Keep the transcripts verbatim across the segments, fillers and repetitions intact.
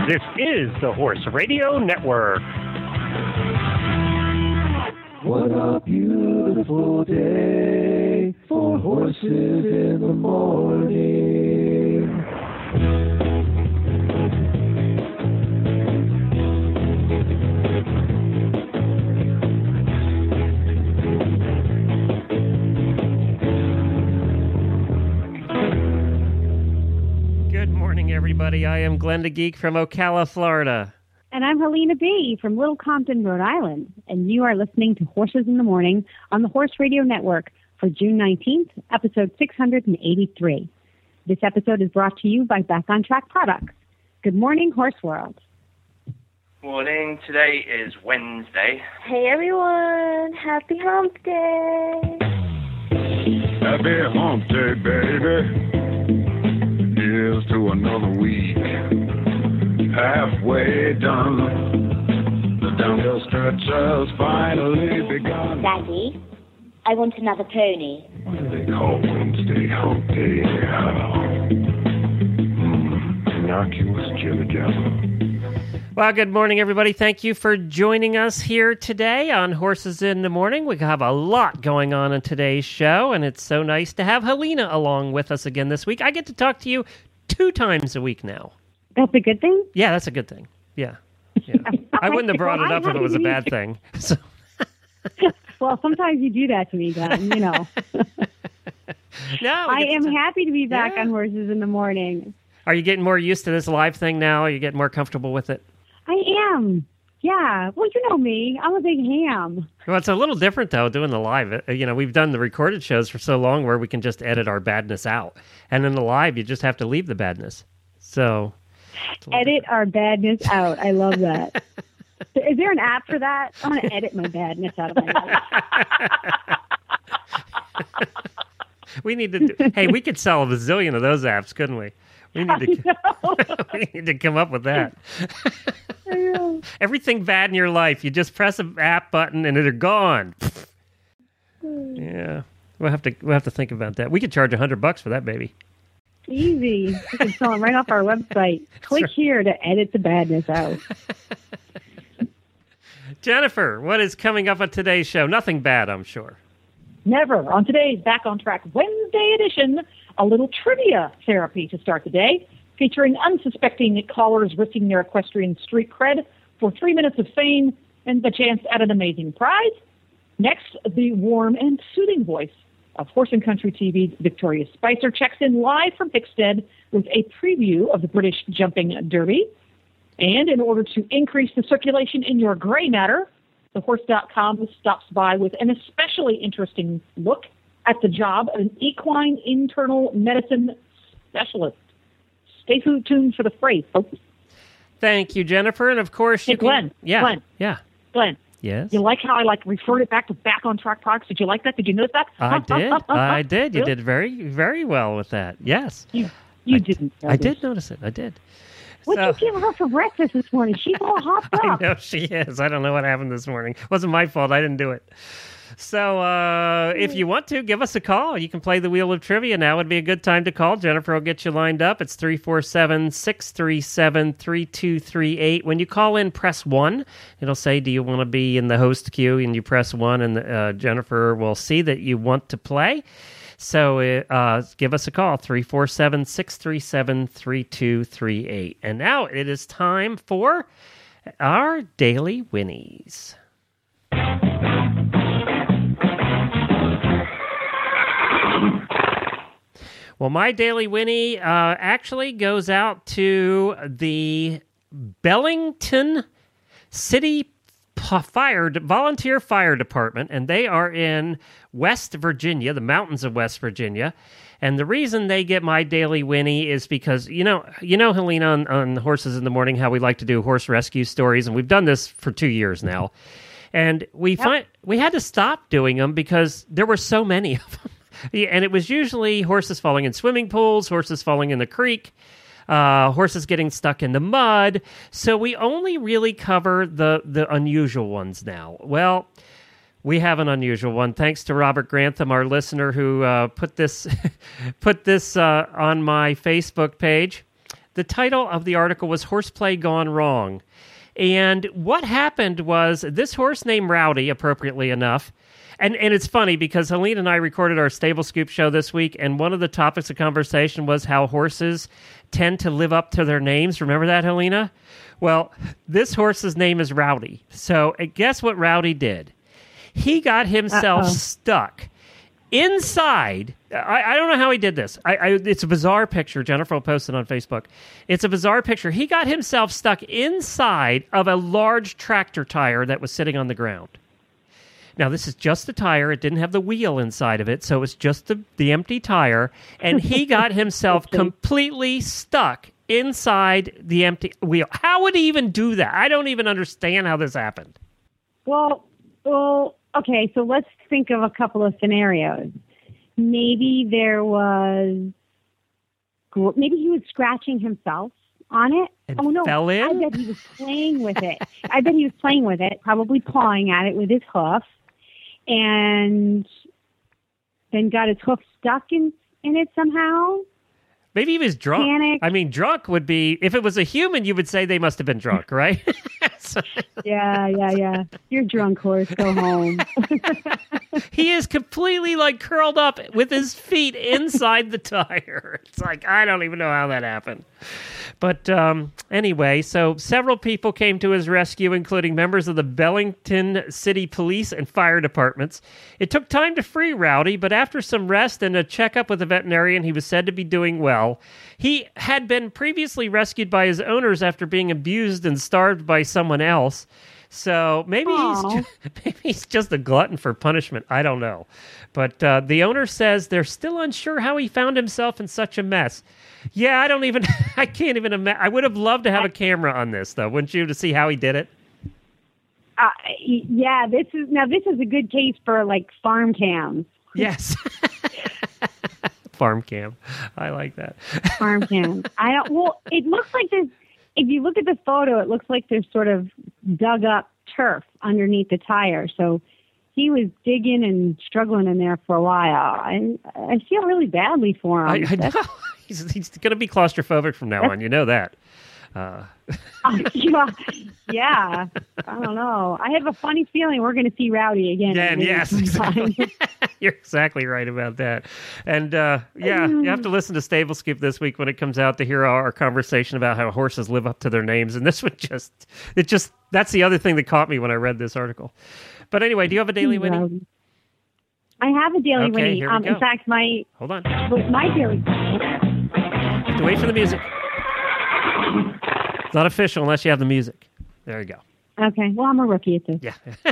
This is the Horse Radio Network. What a beautiful day for horses in the morning. Good morning, everybody. I am Glenn the Geek from Ocala, Florida. And I'm Helena B. from Little Compton, Rhode Island. And you are listening to Horses in the Morning on the Horse Radio Network for June nineteenth, episode six hundred eighty-three. This episode is brought to you by Back on Track Products. Good morning, Horse World. Morning. Today is Wednesday. Hey, everyone. Happy Hump Day. Happy Hump Day, baby. Here's to another week. Halfway done. The downhill stretch has finally begun. Daddy, I want another pony. What do they call Wednesday Hump Day? Mm, innocuous jibber jabber. Well, good morning, everybody. Thank you for joining us here today on Horses in the Morning. We have a lot going on in today's show, and it's so nice to have Helena along with us again this week. I get to talk to you two times a week now. That's a good thing? Yeah, that's a good thing. Yeah. yeah. I wouldn't have brought it up if it was a bad thing. So. Well, sometimes you do that to me, Glenn, you know. No, I am to... happy to be back yeah. on Horses in the Morning. Are you getting more used to this live thing now? Are you getting more comfortable with it? I am. Yeah. Well, you know me. I'm a big ham. Well, it's a little different, though, doing the live. You know, we've done the recorded shows for so long where we can just edit our badness out. And in the live, you just have to leave the badness. So... Edit our badness out. I love that. Is there an app for that? I want to edit my badness out of my life. We need to do, hey, we could sell a bazillion of those apps, couldn't we? We need to, we need to come up with that. Everything bad in your life, you just press an app button and they're gone. Yeah, we'll have to we'll have to think about that. We could charge a hundred bucks for that, baby. Easy. We can sell them right off our website. Click right here to edit the badness out. Jennifer, what is coming up on today's show? Nothing bad, I'm sure. Never. On today's Back on Track Wednesday edition, a little trivia therapy to start the day, featuring unsuspecting callers risking their equestrian street cred for three minutes of fame and the chance at an amazing prize. Next, the warm and soothing voice of Horse and Country T V's Victoria Spicer checks in live from Hickstead with a preview of the British Jumping Derby. And in order to increase the circulation in your gray matter, the horse dot com stops by with an especially interesting look at the job of an equine internal medicine specialist. Stay tuned for the phrase, folks. Thank you, Jennifer. And of course, hey, you Glenn, can... Yeah. Glenn. Yeah. Glenn. Yes. You like how I like referred it back to Back on Track Products? Did you like that? Did you notice that? I did. I did. You did very, very well with that. Yes. You, you I didn't. I did notice it. I did. What so, did you give her for breakfast this morning? She's all hopped up. I know she is. I don't know what happened this morning. It wasn't my fault. I didn't do it. So uh, if you want to, give us a call. You can play the Wheel of Trivia. Now would be a good time to call. Jennifer will get you lined up. It's three four seven, six three seven, three two three eight. When you call in, press one. It'll say, do you want to be in the host queue? And you press one, and uh, Jennifer will see that you want to play. So uh, give us a call, three four seven, six three seven, three two three eight. And now it is time for our Daily Winnies. Well, my Daily Winnie uh, actually goes out to the Bellington City Fire Volunteer Fire Department, and they are in West Virginia, the mountains of West Virginia. And the reason they get my Daily Winnie is because, you know, you know, Helena, on, on Horses in the Morning, how we like to do horse rescue stories, and we've done this for two years now. And we yep. find we had to stop doing them because there were so many of them. And it was usually horses falling in swimming pools, horses falling in the creek, uh, horses getting stuck in the mud. So we only really cover the, the unusual ones now. Well, we have an unusual one, thanks to Robert Grantham, our listener, who uh, put this put this uh, on my Facebook page. The title of the article was Horseplay Gone Wrong. And what happened was this horse named Rowdy, appropriately enough, and, and it's funny because Helene and I recorded our Stable Scoop show this week, and one of the topics of conversation was how horses tend to live up to their names. Remember that, Helena? Well, this horse's name is Rowdy. So uh, guess what Rowdy did? He got himself Uh-oh. stuck inside. I, I don't know how he did this. I, I, it's a bizarre picture. Jennifer will post it on Facebook. It's a bizarre picture. He got himself stuck inside of a large tractor tire that was sitting on the ground. Now, this is just a tire. It didn't have the wheel inside of it, so it's just the, the empty tire. And he got himself completely stuck inside the empty wheel. How would he even do that? I don't even understand how this happened. Well, well, okay, so let's think of a couple of scenarios. Maybe there was, maybe he was scratching himself on it. And oh, no, fell in? I bet he was playing with it. I bet he was playing with it, probably pawing at it with his hoof. And then got his hoof stuck in, in it somehow. Maybe he was drunk. Panic. I mean, drunk would be, if it was a human, you would say they must have been drunk, right? So, yeah, yeah, yeah. You're drunk, horse. Go home. he is completely like curled up with his feet inside the tire. It's like, I don't even know how that happened. But um, anyway, so several people came to his rescue, including members of the Bellington City Police and Fire Departments. It took time to free Rowdy, but after some rest and a checkup with a veterinarian, he was said to be doing well. He had been previously rescued by his owners after being abused and starved by someone else. So maybe he's, just, maybe he's just a glutton for punishment. I don't know. But uh, the owner says they're still unsure how he found himself in such a mess. Yeah, I don't even, I can't even imagine. I would have loved to have a camera on this, though, wouldn't you, to see how he did it? Uh, yeah, this is, now this is a good case for, like, farm cams. Yes. Farm cam. I like that. Farm cam. I don't, well, it looks like there's, if you look at the photo, it looks like there's sort of dug up turf underneath the tire. So he was digging and struggling in there for a while. I, I feel really badly for him. I, I know. He's, he's going to be claustrophobic from now on. You know that. Uh. uh, yeah, yeah. I don't know. I have a funny feeling we're going to see Rowdy again. Yeah, yes, exactly. You're exactly right about that. And uh, yeah, you have to listen to Stable Scoop this week when it comes out to hear our, our conversation about how horses live up to their names. And this one just, it just, that's the other thing that caught me when I read this article. But anyway, do you have a Daily Winnie? I have a Daily okay, Winnie. Here we Um, go. in fact, my hold on. My Daily. Have to wait for the music. It's not official unless you have the music. There you go. Okay. Well, I'm a rookie at this. Yeah.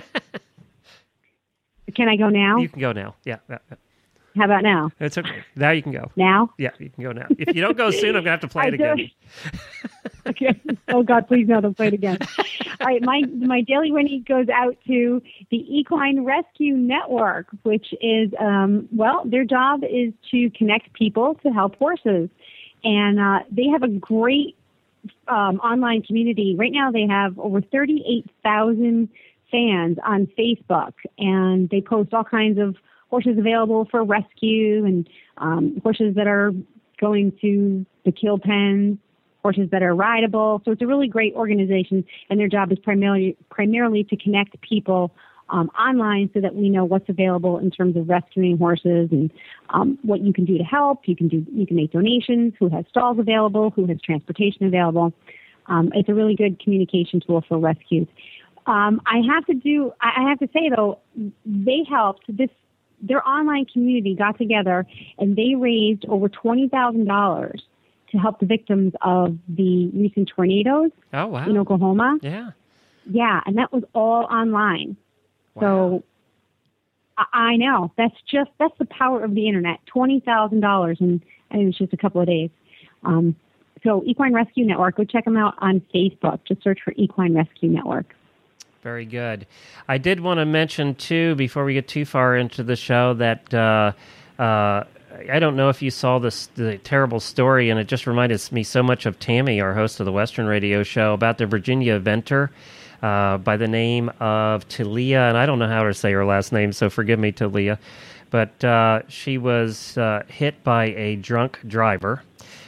Can I go now? You can go now. Yeah. yeah, yeah. How about now? It's okay. Now you can go. Now? Yeah, you can go now. If you don't go soon, I'm going to have to play I it again. Okay. Oh, God, please no, don't play it again. All right, my, my Daily Winnie goes out to the Equine Rescue Network, which is, um, well, their job is to connect people to help horses. And uh, they have a great um, online community. Right now they have over thirty-eight thousand fans on Facebook, and they post all kinds of horses available for rescue and um, horses that are going to the kill pens, horses that are rideable. So it's a really great organization, and their job is primarily primarily to connect people um, online so that we know what's available in terms of rescuing horses and um, what you can do to help. You can do you can make donations, who has stalls available, who has transportation available. Um, it's a really good communication tool for rescues. Um, I have to do. I have to say though, they helped. This their online community got together and they raised over twenty thousand dollars to help the victims of the recent tornadoes oh, wow. in Oklahoma. Yeah, yeah, and that was all online. Wow. So I, I know that's just that's the power of the internet. Twenty thousand dollars, and it was just a couple of days. Um, so Equine Rescue Network. Go check them out on Facebook. Just search for Equine Rescue Network. Very good. I did want to mention, too, before we get too far into the show, that uh, uh, I don't know if you saw this the terrible story, and it just reminded me so much of Tammy, our host of the Western Radio Show, about the Virginia eventer uh, by the name of Talia, and I don't know how to say her last name, so forgive me, Talia, but uh, she was uh, hit by a drunk driver.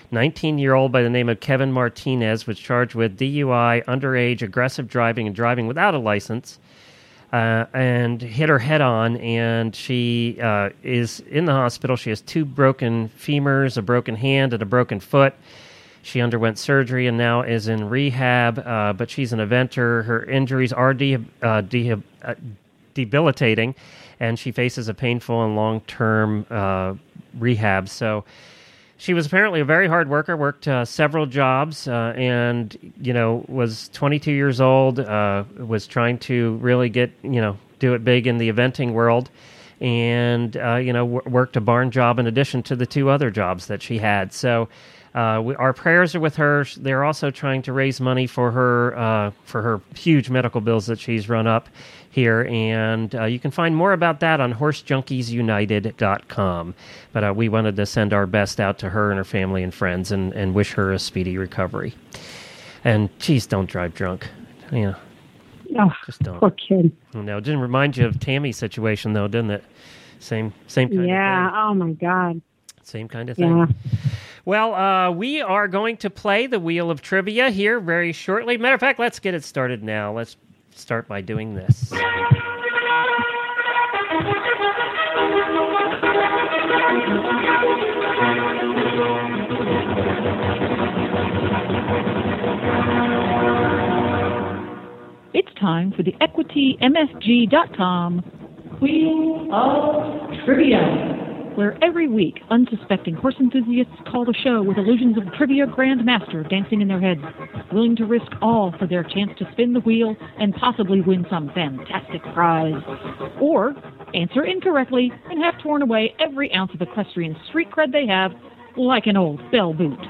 nineteen-year-old by the name of Kevin Martinez was charged with D U I, underage, aggressive driving, and driving without a license, uh, and hit her head-on, and she uh, is in the hospital. She has two broken femurs, a broken hand, and a broken foot. She underwent surgery and now is in rehab, uh, but she's an eventer. Her injuries are de- uh, de- uh, debilitating, and she faces a painful and long-term uh, rehab. So she was apparently a very hard worker, worked uh, several jobs, uh, and, you know, was twenty-two years old, uh, was trying to really get, you know, do it big in the eventing world, and, uh, you know, w- worked a barn job in addition to the two other jobs that she had. So uh, we, our prayers are with her. They're also trying to raise money for her, uh, for her huge medical bills that she's run up here, and uh, you can find more about that on horse junkies united dot com. But uh, we wanted to send our best out to her and her family and friends and, and wish her a speedy recovery. And, geez, don't drive drunk. You know, Oh, just don't. poor kid. No, it didn't remind you of Tammy's situation, though, didn't it? Same same kind Yeah. of thing. Oh, my God. Same kind of thing. Yeah. Well, uh, we are going to play the Wheel of Trivia here very shortly. Matter of fact, let's get it started now. Let's start by doing this. It's time for the Equity M F G dot com Wheel of Trivia, where every week unsuspecting horse enthusiasts call the show with illusions of trivia grandmaster dancing in their heads, willing to risk all for their chance to spin the wheel and possibly win some fantastic prize. Or answer incorrectly and have torn away every ounce of equestrian street cred they have like an old bell boot.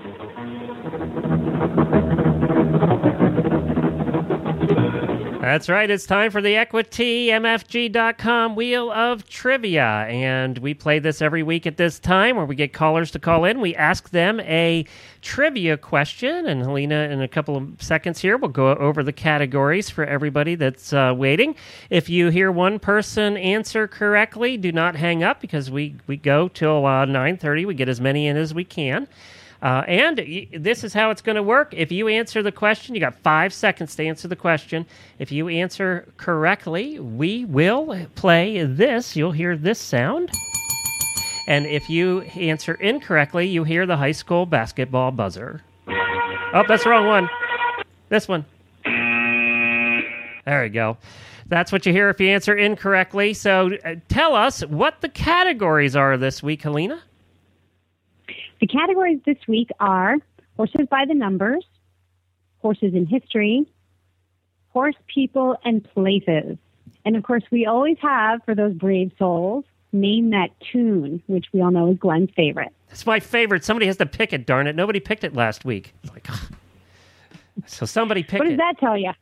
That's right. It's time for the Equity M F G dot com Wheel of Trivia. And we play this every week at this time where we get callers to call in. We ask them a trivia question. And Helena, in a couple of seconds here, will go over the categories for everybody that's uh, waiting. If you hear one person answer correctly, do not hang up because we, we go till uh, nine thirty. We get as many in as we can. Uh, and y- this is how it's going to work. If you answer the question, you got five seconds to answer the question. If you answer correctly, we will play this. You'll hear this sound. And if you answer incorrectly, you hear the high school basketball buzzer. Oh, that's the wrong one. This one. There we go. That's what you hear if you answer incorrectly. So uh, tell us what the categories are this week, Helena. The categories this week are horses by the numbers, horses in history, horse people, and places. And, of course, we always have, for those brave souls, Name That Tune, which we all know is Glenn's favorite. It's my favorite. Somebody has to pick it, darn it. Nobody picked it last week. It's like, ugh. So somebody picked What it. does that tell you?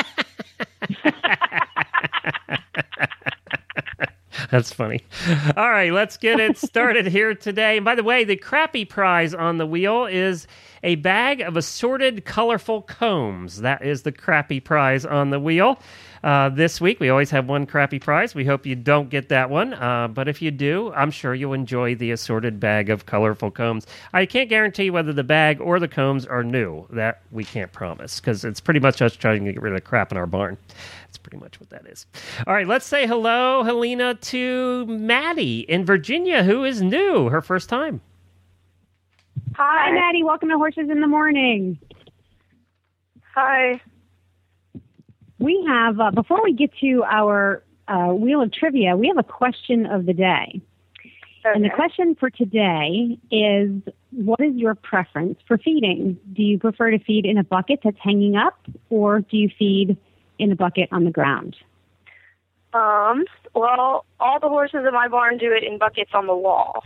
That's funny. All right, let's get it started here today. And by the way, the crappy prize on the wheel is a bag of assorted colorful combs. That is the crappy prize on the wheel. Uh, this week, we always have one crappy prize. We hope you don't get that one. Uh, but if you do, I'm sure you'll enjoy the assorted bag of colorful combs. I can't guarantee whether the bag or the combs are new. That we can't promise because it's pretty much us trying to get rid of the crap in our barn. That's pretty much what that is. All right, let's say hello, Helena, to Maddie in Virginia, who is new, her first time. Hi, Maddie. Welcome to Horses in the Morning. Hi. We have, uh, before we get to our uh, Wheel of Trivia, we have a question of the day. Okay. And the question for today is, what is your preference for feeding? Do you prefer to feed in a bucket that's hanging up, or do you feed in a bucket on the ground? Um, well, all the horses in my barn do it in buckets on the wall.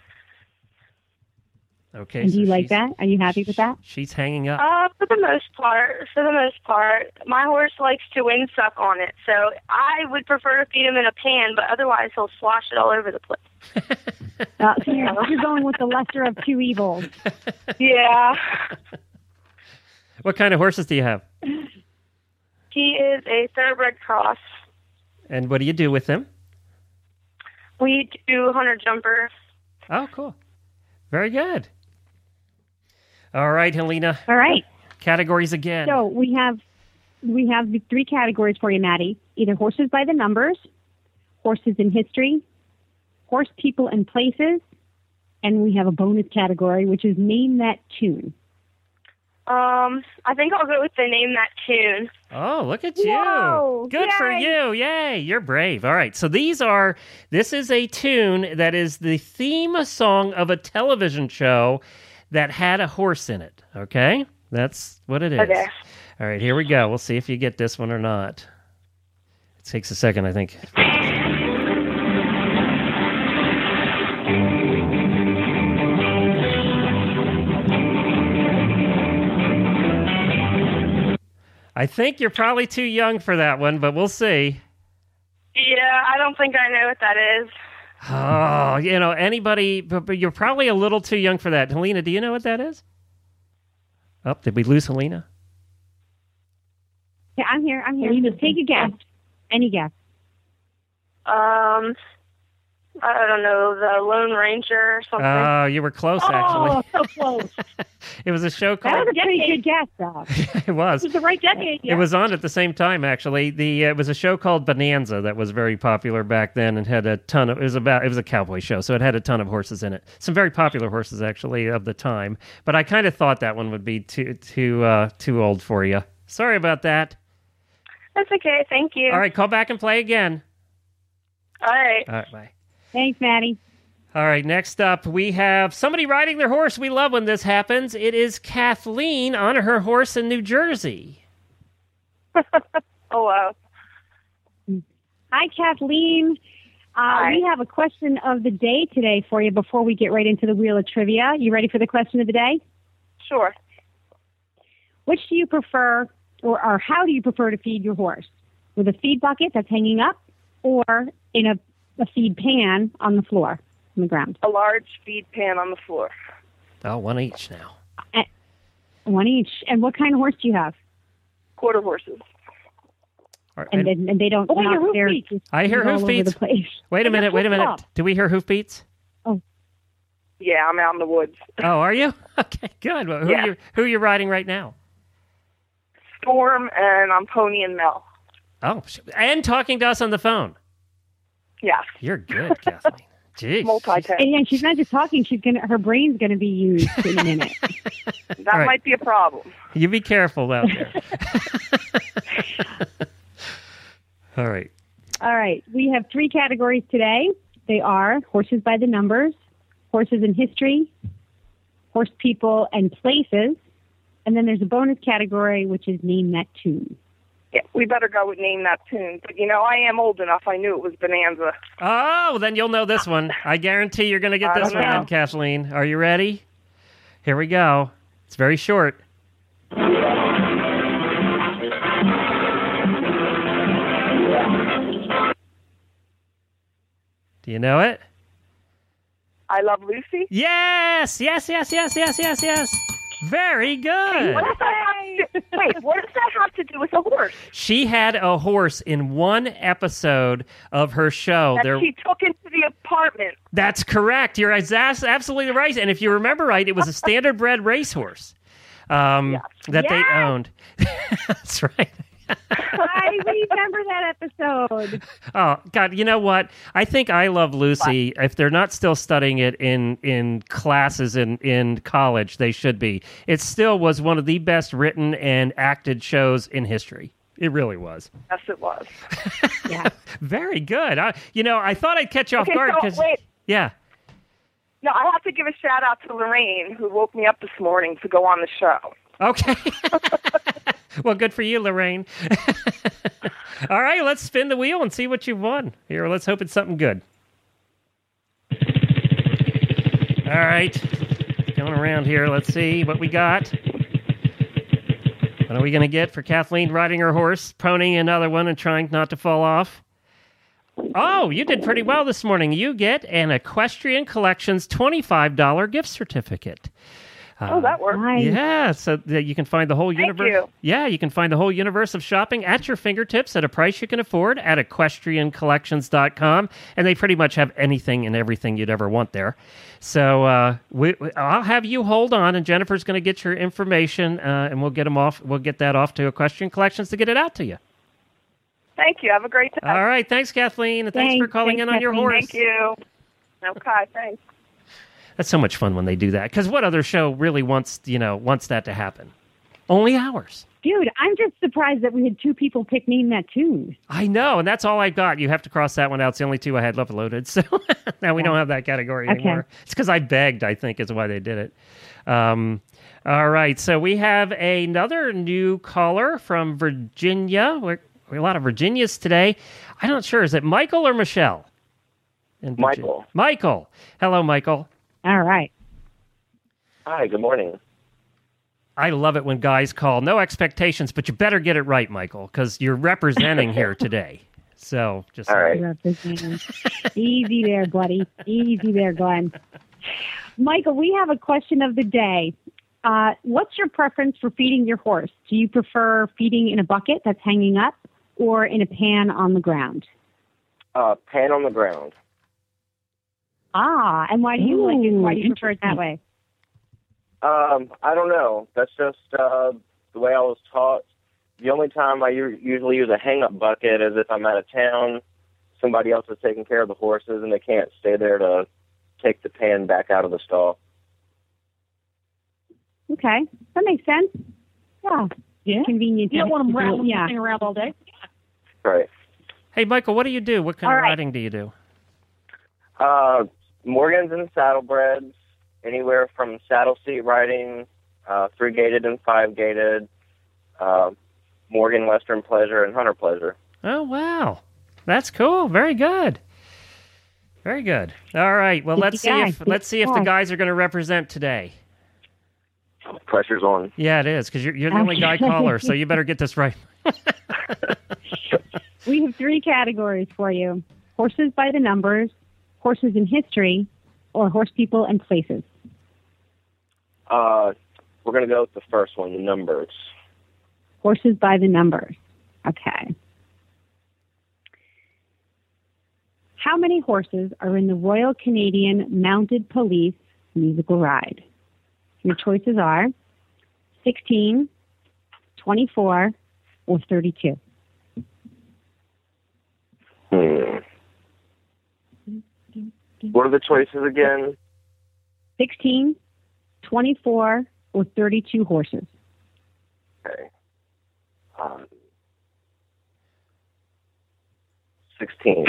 Okay. And do so you like she's- that? Are you happy with that? She's hanging up. Uh, for the most part, for the most part, my horse likes to windsuck on it, so I would prefer to feed him in a pan, but otherwise he'll slosh it all over the place. Uh, so you're, you're going with the lesser of two evils. Yeah. What kind of horses do you have? He is a thoroughbred cross. And what do you do with them? We do hunter jumper. Oh, cool. Very good. All right, Helena. All right. Categories again. So we have we have the three categories for you, Maddie. Either horses by the numbers, horses in history, horse people and places, and we have a bonus category, which is name that tune. Um, I think I'll go with the name that tune. Oh, look at you. Whoa, Good yay. for you. Yay. You're brave. All right. So these are, this is a tune that is the theme song of a television show that had a horse in it. Okay? That's what it is. Okay. All right. Here we go. We'll see if you get this one or not. It takes a second, I think. I think you're probably too young for that one, but we'll see. Yeah, I don't think I know what that is. Oh, you know, anybody, but, but you're probably a little too young for that. Helena, do you know what that is? Oh, did we lose Helena? Yeah, I'm here. I'm here. Helena's Take a guess. Any guess. Um, I don't know, the Lone Ranger or something. Oh, you were close, actually. Oh, so close. It was a show That called... was a pretty good guess, though. It was. This is the right decade. Yeah. It was on at the same time, actually. The uh, it was a show called Bonanza that was very popular back then and had a ton of. It was about. It was a cowboy show, so it had a ton of horses in it. Some very popular horses, actually, of the time. But I kind of thought that one would be too too uh, too old for you. Sorry about that. That's okay. Thank you. All right, call back and play again. All right. All right, bye. Thanks, Maddie. All right, next up, we have somebody riding their horse. We love when this happens. It is Kathleen on her horse in New Jersey. Oh, wow. Hi, Kathleen. Uh, Hi. We have a question of the day today for you before we get right into the Wheel of Trivia. You ready for the question of the day? Sure. Which do you prefer, or, or how do you prefer to feed your horse? With a feed bucket that's hanging up or in a, a feed pan on the floor, on the ground? A large feed pan on the floor. Oh, one each now. Uh, one each. And what kind of horse do you have? Quarter horses. All right, And, and- and, and they don't, Oh, wait, not your hoof they're beats. just I hear all hoof over beats. the place. Wait a I minute, got wait a hooked minute. up. Do we hear hoof beats? Yeah, I'm out in the woods. Oh, are you? Okay, good. Well, who, Yeah. are you, who are you riding right now? Storm, and I'm Pony and Mel. Oh, sh- and talking to us on the phone. Yes. You're good, Kathleen. Jeez. Multitask. And, and she's not just talking, she's gonna her brain's gonna be used in a minute. That All right. might be a problem. You be careful out there. All right. All right. We have three categories today. They are horses by the numbers, horses in history, horse people and places, and then there's a bonus category, which is name that tune. Yeah, we better go with Name That Tune. But, you know, I am old enough. I knew it was Bonanza. Oh, then you'll know this one. I guarantee you're going to get I this don't one know. then, Kathleen. Are you ready? Here we go. It's very short. Do you know it? I Love Lucy. Yes! Yes, yes, yes, yes, yes, yes. Very good. What does that have to, wait, what does that have to do with a horse She had a horse in one episode of her show. that There, she took into the apartment? That's correct. You're ex- absolutely right. And if you remember right, it was a standard-bred racehorse um, that they Yes. owned. That's right. I remember that episode. Oh, God, you know what? I think I Love Lucy, if they're not still studying it in, in classes in, in college, they should be. It still was one of the best written and acted shows in history. It really was. Yes, it was. Yeah. Very good. I, you know, I thought I'd catch you off Okay, guard so, because... wait. Yeah. No, I have to give a shout out to Lorraine, who woke me up this morning to go on the show. Okay. Well, good for you, Lorraine. All right, let's spin the wheel and see what you've won. Here, let's hope it's something good. All right. Going around here, let's see what we got. What are we going to get for Kathleen riding her horse, ponying another one and trying not to fall off? Oh, you did pretty well this morning. You get an Equestrian Collections twenty-five dollars gift certificate. Uh, Oh, that works. Nice. Yeah, so that you can find the whole Thank universe. you. Yeah, you can find the whole universe of shopping at your fingertips at a price you can afford at equestrian collections dot com, and they pretty much have anything and everything you'd ever want there. So uh, we, we- I'll have you hold on, and Jennifer's going to get your information, uh, and we'll get them off. We'll get that off to Equestrian Collections to get it out to you. Thank you. Have a great day. All right, thanks, Kathleen, and thanks, Thanks, for calling thanks, in on your Kathleen. horse. Thank you. Okay, thanks. That's so much fun when they do that. Because what other show really wants, you know, wants that to happen? Only ours. Dude, I'm just surprised that we had two people pick Name That Tune. I know, and that's all I've got. You have to cross that one out. It's the only two I had left loaded. So now we don't have that category Okay. anymore. It's because I begged, I think, is why they did it. Um, all right, so we have another new caller from Virginia. We're, we're a lot of Virginias today. I'm not sure. Is it Michael or Michelle? In Virginia? Michael. Michael. Hello, Michael. All right. Hi, good morning. I love it when guys call. No expectations, but you better get it right, Michael, because you're representing here today. So just All right. Representing. Easy there, buddy. Easy there, Glenn. Michael, we have a question of the day. Uh, what's your preference for feeding your horse? Do you prefer feeding in a bucket that's hanging up or in a pan on the ground? Uh, pan on the ground. Ah, and why do you like it? Why do you prefer it that way? Um, I don't know. That's just uh, the way I was taught. The only time I u- usually use a hang-up bucket is if I'm out of town, somebody else is taking care of the horses, and they can't stay there to take the pan back out of the stall. Okay, that makes sense. Yeah, Yeah. convenient. You don't want them to- rattling Yeah. this thing around all day. Right. Hey, Michael, what do you do? What kind All of right. riding do you do? Uh, Morgans and saddlebreds, anywhere from saddle seat riding, uh, three-gated and five-gated, uh, Morgan Western Pleasure, and Hunter Pleasure. Oh, wow. That's cool. Very good. Very good. All right. Well, Good let's see guy. if let's see if the Good guy. guys are going to represent today. Pressure's on. Yeah, it is, because you're, you're the only guy Okay. caller, so you better get this right. We have three categories for you: horses by the numbers, horses in history, or horse people and places. Uh, we're going to go with the first one, the numbers. Horses by the numbers. Okay. How many horses are in the Royal Canadian Mounted Police musical ride? Your choices are sixteen, twenty-four, or thirty-two. Hmm. What are the choices again? sixteen, twenty-four, or thirty-two horses. Okay. Um, sixteen.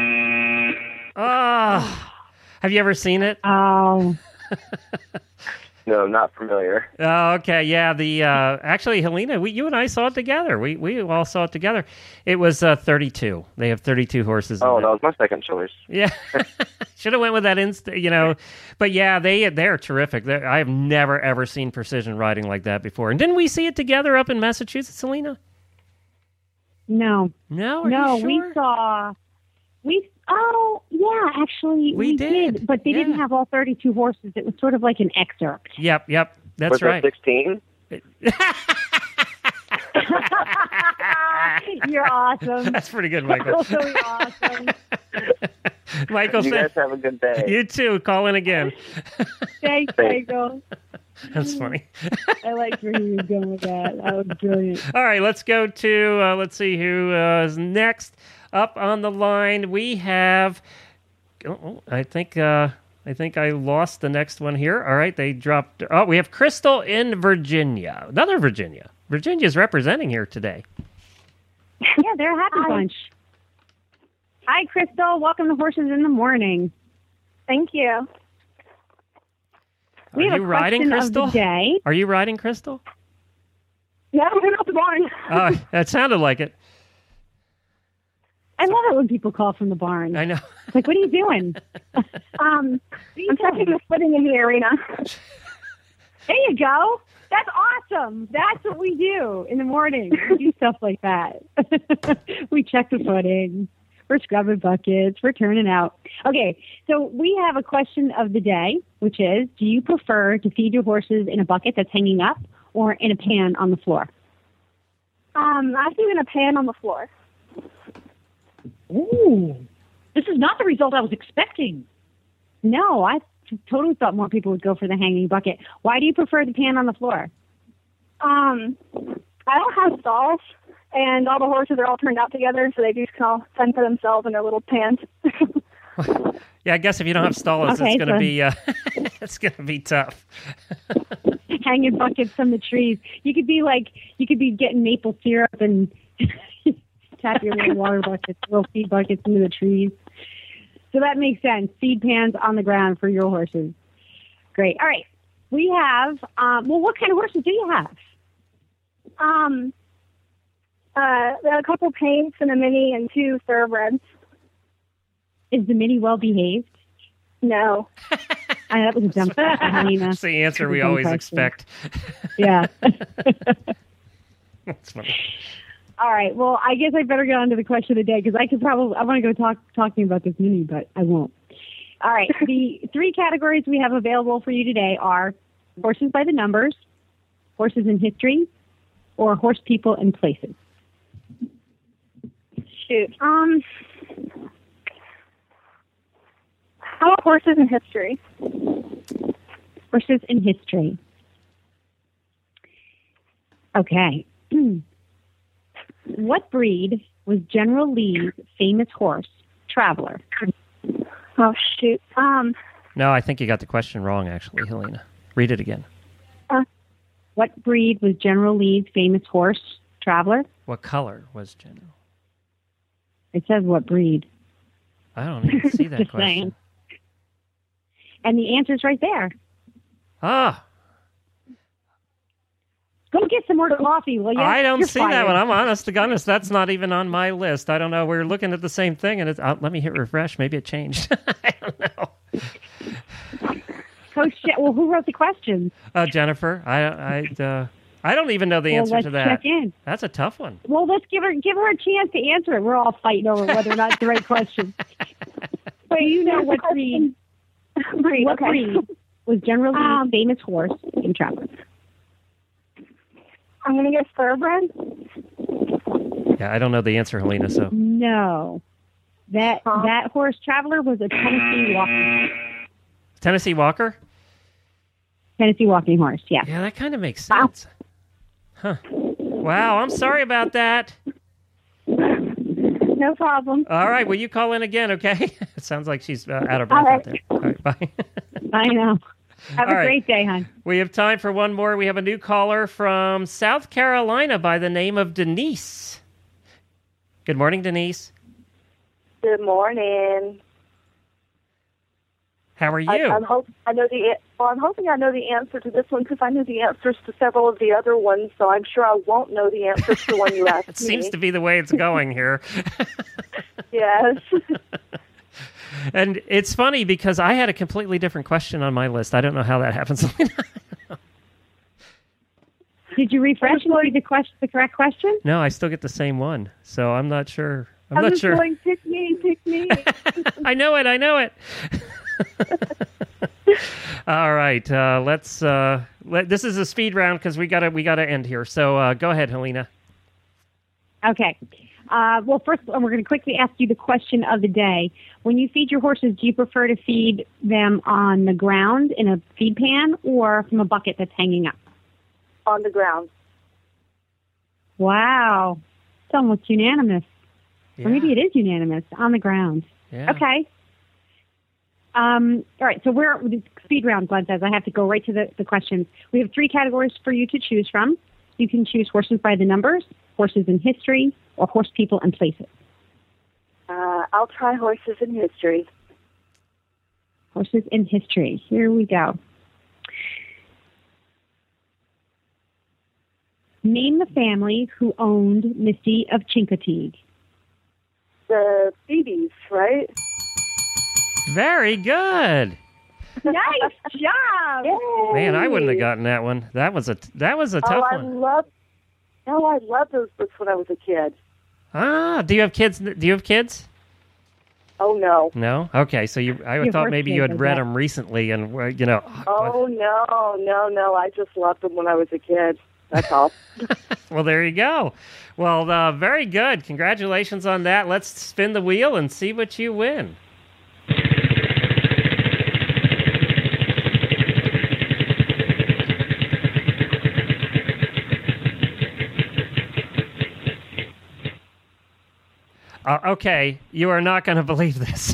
Ah, have you ever seen it? Oh, No, not familiar. Oh, okay. Yeah. The uh, actually, Helena, we, you and I saw it together. We we all saw it together. It was uh, thirty-two. They have thirty-two horses. Oh, in that it. was my second choice. Yeah, should have went with that inst. You know, but yeah, they they're terrific. They're, I have never ever seen precision riding like that before. And didn't we see it together up in Massachusetts, Selena? no. No, are No, you we sure? saw. We oh yeah, actually We we, did, but they didn't yeah. have all thirty-two horses. It was sort of like an excerpt. Yep, yep. That's was right. that sixteen? You're awesome. That's pretty good, Michael. Totally awesome. Michael, You say- guys have a good day. you too. Call in again. Thanks, Thanks. Michael. That's funny. I like where you were going with that. That was brilliant. All right, let's go to, uh, let's see who uh, is next up on the line. We have, oh, oh, I think, uh, I think I lost the next one here. All right, they dropped. Oh, we have Crystal in Virginia. Another Virginia. Virginia's representing here today. Yeah, they're a happy bunch. Hi, Crystal. Welcome to Horses in the Morning. Thank you. We Are have you a riding, question Crystal? of the day. Are you riding, Crystal? Yeah, I'm going up the barn. Oh, that sounded like it. I love it when people call from the barn. I know. It's like, what are you doing? Um, I'm checking the footing in the arena. There you go. That's awesome. That's what we do in the morning. We do stuff like that. We check the footing. We're scrubbing buckets. We're turning out. Okay, so we have a question of the day, which is, do you prefer to feed your horses in a bucket that's hanging up or in a pan on the floor? Um, I feed in a pan on the floor. Ooh, this is not the result I was expecting. No, I totally thought more people would go for the hanging bucket. Why do you prefer the pan on the floor? Um, I don't have stalls, and all the horses are all turned out together, so they just can all fend for themselves in their little pans. Yeah, I guess if you don't have stalls, Okay, it's gonna so- be uh, it's gonna be tough. Hanging buckets from the trees. You could be like, you could be getting maple syrup and tap your little water buckets, little feed buckets into the trees. So that makes sense. Feed pans on the ground for your horses. Great. All right. We have, um, well, what kind of horses do you have? Um, uh, there are a couple paints and a mini and two thoroughbreds. Is the mini well behaved? No. I, that was a dumb question, Helena. That's the answer we Dumb always question. expect. Yeah. That's funny. All right. Well, I guess I better get on to the question of the day because I could probably, I want to go talk talking about this mini, but I won't. All right. The three categories we have available for you today are horses by the numbers, horses in history, or horse people and places. Shoot. Um, how about horses in history? Horses in history. Okay. What breed was General Lee's famous horse, Traveler? Oh, shoot. Um, No, I think you got the question wrong, actually, Helena. Read it again. uh, What breed was General Lee's famous horse, Traveler? What color was General? It says what breed. I don't even see that Just question. saying. And the answer's right there. Ah, Go get some more coffee, will you? I don't You're see that fired. one. I'm honest to goodness, that's not even on my list. I don't know. We're looking at the same thing, and it's. Uh, let me hit refresh. Maybe it changed. I don't know. Coach, Je- well, who wrote the questions? Uh, Jennifer, I, I, uh, I don't even know the Well, answer let's to that. check in. That's a tough one. Well, let's give her give her a chance to answer it. We're all fighting over whether or not it's the right question. wait, you know what breed? breed, What okay. breed was General Lee's Um, famous horse in Traveler? I'm going to guess thoroughbred. Yeah, I don't know the answer, Helena. So No, that Huh? that horse Traveler was a Tennessee walking Tennessee Walker. Tennessee walking horse. Yeah. Yeah, that kind of makes sense. Huh. Wow, I'm sorry about that. No problem. All right, will you call in again, okay? It sounds like she's uh, out of breath All right. out there. All right, bye. I know. Have All a right. great day, hon. We have time for one more. We have a new caller from South Carolina by the name of Denise. Good morning, Denise. Good morning. How are you? I, I'm hope I know the. Well, I'm hoping I know the answer to this one because I know the answers to several of the other ones. So I'm sure I won't know the answers to the one you asked It me. seems to be the way it's going here. Yes. And it's funny because I had a completely different question on my list. I don't know how that happens. Did you refresh and see the question, the correct question? No, I still get the same one. So I'm not sure. I'm I not was sure. going, pick me, pick me. I know it. I know it. All right. Uh, let's. Uh, let, this is a speed round because we gotta we gotta end here. So uh, go ahead, Helena. Okay. Uh, well, first, we're going to quickly ask you the question of the day. When you feed your horses, do you prefer to feed them on the ground in a feed pan or from a bucket that's hanging up? On the ground. Wow. It's almost unanimous. Yeah. Or maybe it is unanimous. On the ground. Yeah. Okay. Um, all right. So we're the speed round, Glenn says. I have to go right to the, the questions. We have three categories for you to choose from. You can choose horses by the numbers, horses in history, or horse people and places. Uh, I'll try horses in history. Horses in history. Here we go. Name the family who owned Misty of Chincoteague. The Phoebes, right? Very good. Nice job. Yay. Man, I wouldn't have gotten that one. That was a that was a Oh, tough I one. love. No, I loved those books when I was a kid. Ah, do you have kids? Do you have kids? Oh, no. No? Okay, so you, I Your thought maybe you had birthday, read I bet. them recently and, uh, you know. Oh, no, no, no. I just loved them when I was a kid. That's all. Well, there you go. Well, uh, very good. Congratulations on that. Let's spin the wheel and see what you win. Uh, okay, you are not going to believe this.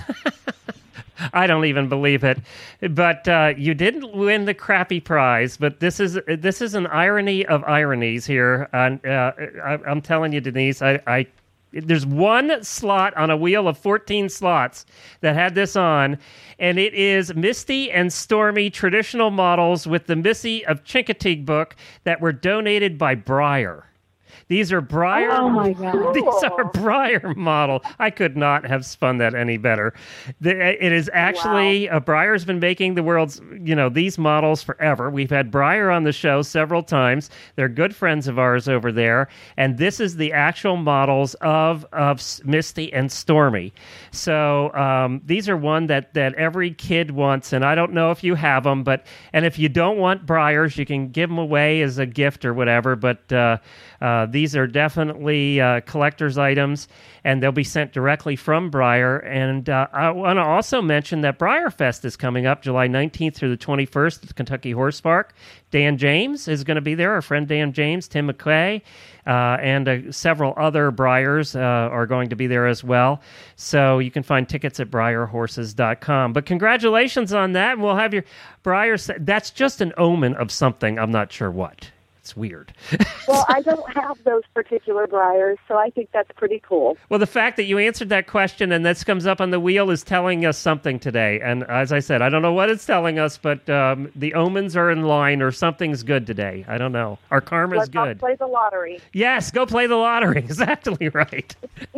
I don't even believe it. But uh, you didn't win the crappy prize. But this is this is an irony of ironies here. And uh, I, I'm telling you, Denise, I, I there's one slot on a wheel of fourteen slots that had this on, and it is Misty and Stormy traditional models with the Missy of Chincoteague book that were donated by Breyer. These are Breyer. Oh, my God. These are Breyer model. I could not have spun that any better. The, it is actually wow. uh, Breyer's been making the world's, you know, these models forever. We've had Breyer on the show several times. They're good friends of ours over there, and this is the actual models of of Misty and Stormy. So um, these are one that that every kid wants, and I don't know if you have them, but and if you don't want Breyers, you can give them away as a gift or whatever. But uh, uh, these are definitely uh, collector's items, and they'll be sent directly from Breyer. And uh, I want to also mention that Breyer Fest is coming up July nineteenth through the twenty-first at the Kentucky Horse Park. Dan James is going to be there, our friend Dan James, Tim McKay, uh, and uh, several other Breyers uh, are going to be there as well. So you can find tickets at breyer horses dot com. But congratulations on that, and we'll have your Breyer. That's just an omen of something. I'm not sure what. It's weird. Well, I don't have those particular Breyers, so I think that's pretty cool. Well, the fact that you answered that question and this comes up on the wheel is telling us something today. And as I said, I don't know what it's telling us, but um, the omens are in line or something's good today. I don't know. Our karma's Let's good. play the lottery. Yes, go play the lottery. Exactly right.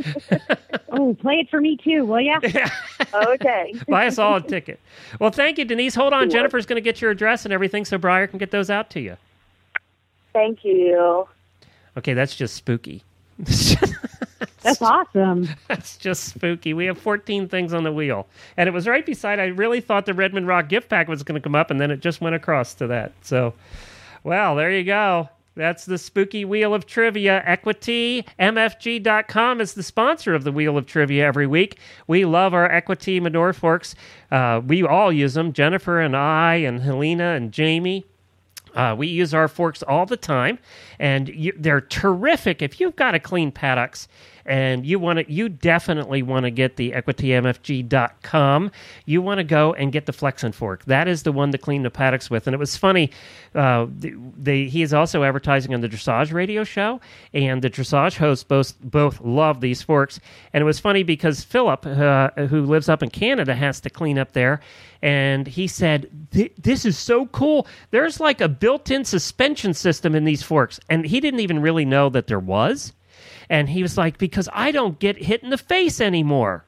Oh, play it for me too, will ya? Okay. Buy us all a ticket. Well, thank you, Denise. Hold on. Jennifer's going to get your address and everything so Breyer can get those out to you. Thank you. Okay, that's just spooky. That's awesome. That's just spooky. We have fourteen things on the wheel. And it was right beside, I really thought the Redmond Rock gift pack was going to come up, and then it just went across to that. So, well, there you go. That's the spooky Wheel of Trivia. Equity M F G dot com is the sponsor of the Wheel of Trivia every week. We love our Equity manure forks. Uh, we all use them. Jennifer and I and Helena and Jamie. Uh, we use our forks all the time, and you, they're terrific. If you've got a clean paddocks and you want to, you definitely want to get the Equity M F G dot com. You want to go and get the Flexen fork. That is the one to clean the paddocks with. And it was funny. Uh, they, he is also advertising on the Dressage radio show, and the Dressage hosts both both love these forks. And it was funny because Philip, uh, who lives up in Canada, has to clean up there. And he said, this is so cool. There's like a built-in suspension system in these forks. And he didn't even really know that there was. And he was like, because I don't get hit in the face anymore.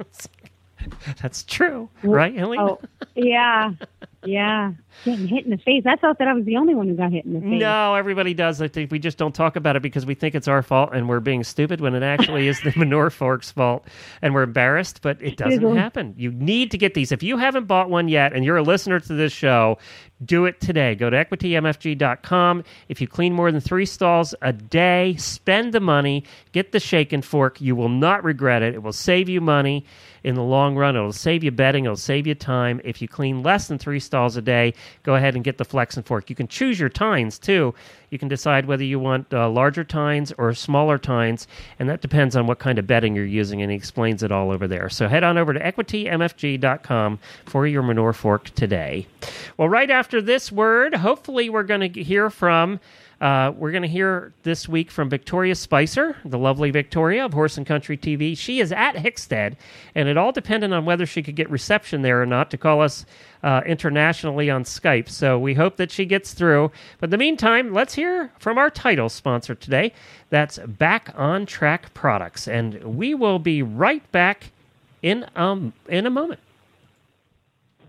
That's true, right, Helena? Oh, yeah. Yeah. Getting hit in the face. I thought that I was the only one who got hit in the face. No, everybody does. I think we just don't talk about it because we think it's our fault and we're being stupid when it actually is the manure fork's fault and we're embarrassed, but it doesn't Mhm. happen. You need to get these. If you haven't bought one yet and you're a listener to this show, do it today. Go to Equity M F G dot com. If you clean more than three stalls a day, spend the money, get the shaken fork. You will not regret it. It will save you money in the long run. It will save you bedding. It will save you time. If you clean less than three stalls a day, go ahead and get the Flexen fork. You can choose your tines, too. You can decide whether you want uh, larger tines or smaller tines, and that depends on what kind of bedding you're using, and he explains it all over there. So head on over to Equity M F G dot com for your manure fork today. Well, right after this word, hopefully we're going to hear from Uh, we're going to hear this week from Victoria Spicer, the lovely Victoria of Horse and Country T V. She is at Hickstead, and it all depended on whether she could get reception there or not to call us uh, internationally on Skype. So we hope that she gets through. But in the meantime, let's hear from our title sponsor today. That's Back on Track Products. And we will be right back in, um, in a moment.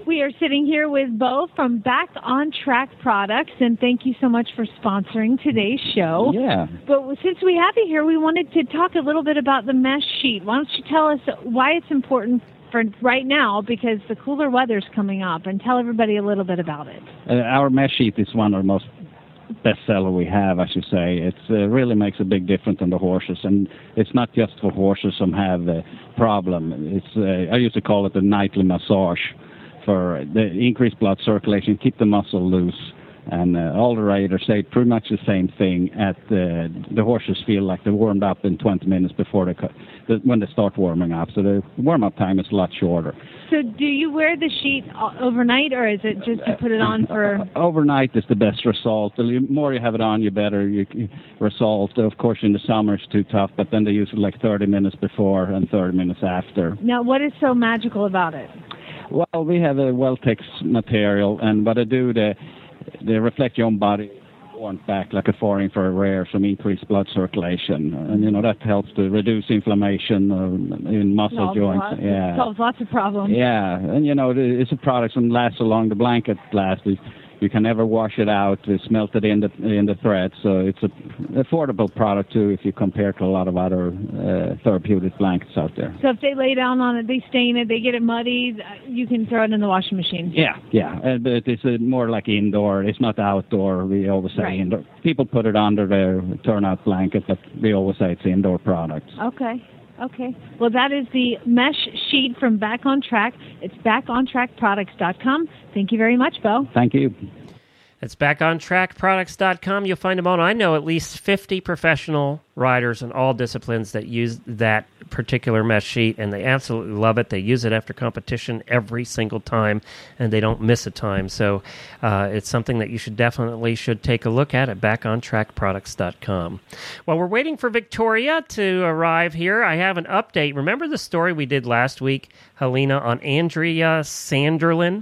We are sitting here with Bo from Back on Track Products, and thank you so much for sponsoring today's show. Yeah. But since we have you here, we wanted to talk a little bit about the mesh sheet. Why don't you tell us why it's important for right now, because the cooler weather's coming up, and tell everybody a little bit about it. Uh, our mesh sheet is one of the most bestseller we have, I should say. It uh, really makes a big difference on the horses, and it's not just for horses who have a problem. It's uh, I used to call it a nightly massage for the increased blood circulation, keep the muscle loose. And uh, all the riders say pretty much the same thing. At uh, the horses feel like they're warmed up in twenty minutes before they co- the, when they start warming up. So the warm-up time is a lot shorter. So do you wear the sheet overnight, or is it just to put it on for... Uh, overnight is the best result. The more you have it on, you better you, you result. Of course, in the summer it's too tough, but then they use it like thirty minutes before and thirty minutes after. Now, what is so magical about it? Well, we have a Weltex material, and what I do, they, they reflect your own body warmth back like a foreign for a rare, some increased blood circulation. And, you know, that helps to reduce inflammation uh, in muscle Solves joints. Lots, yeah. Solves lots of problems. Yeah, and, you know, it's a product that lasts so long. The blanket lasts. You can never wash it out. It's melted in the in the thread, so it's a affordable product too if you compare to a lot of other uh, therapeutic blankets out there. So if they lay down on it, they stain it, they get it muddy, you can throw it in the washing machine. Yeah, yeah, uh, but it's uh, more like indoor. It's not outdoor. We always say Right. indoor. People put it under their turnout blanket, but we always say it's indoor product. Okay. Okay. Well, that is the mesh sheet from Back on Track. It's back on track products dot com. Thank you very much, Bo. Thank you. It's back on track products dot com. You'll find them on, I know, at least fifty professional riders in all disciplines that use that particular mesh sheet, and they absolutely love it. They use it after competition every single time, and they don't miss a time. So uh, it's something that you should definitely should take a look at at back on track products dot com. While we're waiting for Victoria to arrive here, I have an update. Remember the story we did last week, Helena, on Andrea Sanderlin?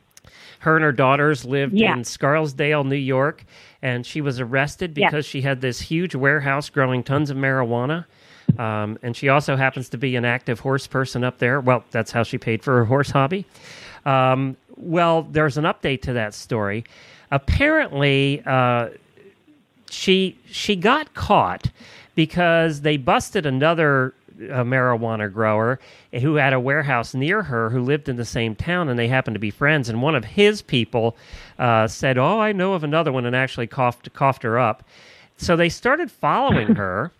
Her and her daughters lived Yeah. in Scarsdale, New York, and she was arrested because Yeah. she had this huge warehouse growing tons of marijuana. Um, and she also happens to be an active horse person up there. Well, that's how she paid for her horse hobby. Um, well, there's an update to that story. Apparently, uh, she she got caught because they busted another a marijuana grower who had a warehouse near her who lived in the same town, and they happened to be friends. And one of his people uh, said, "Oh, I know of another one," and actually coughed coughed her up. So they started following her.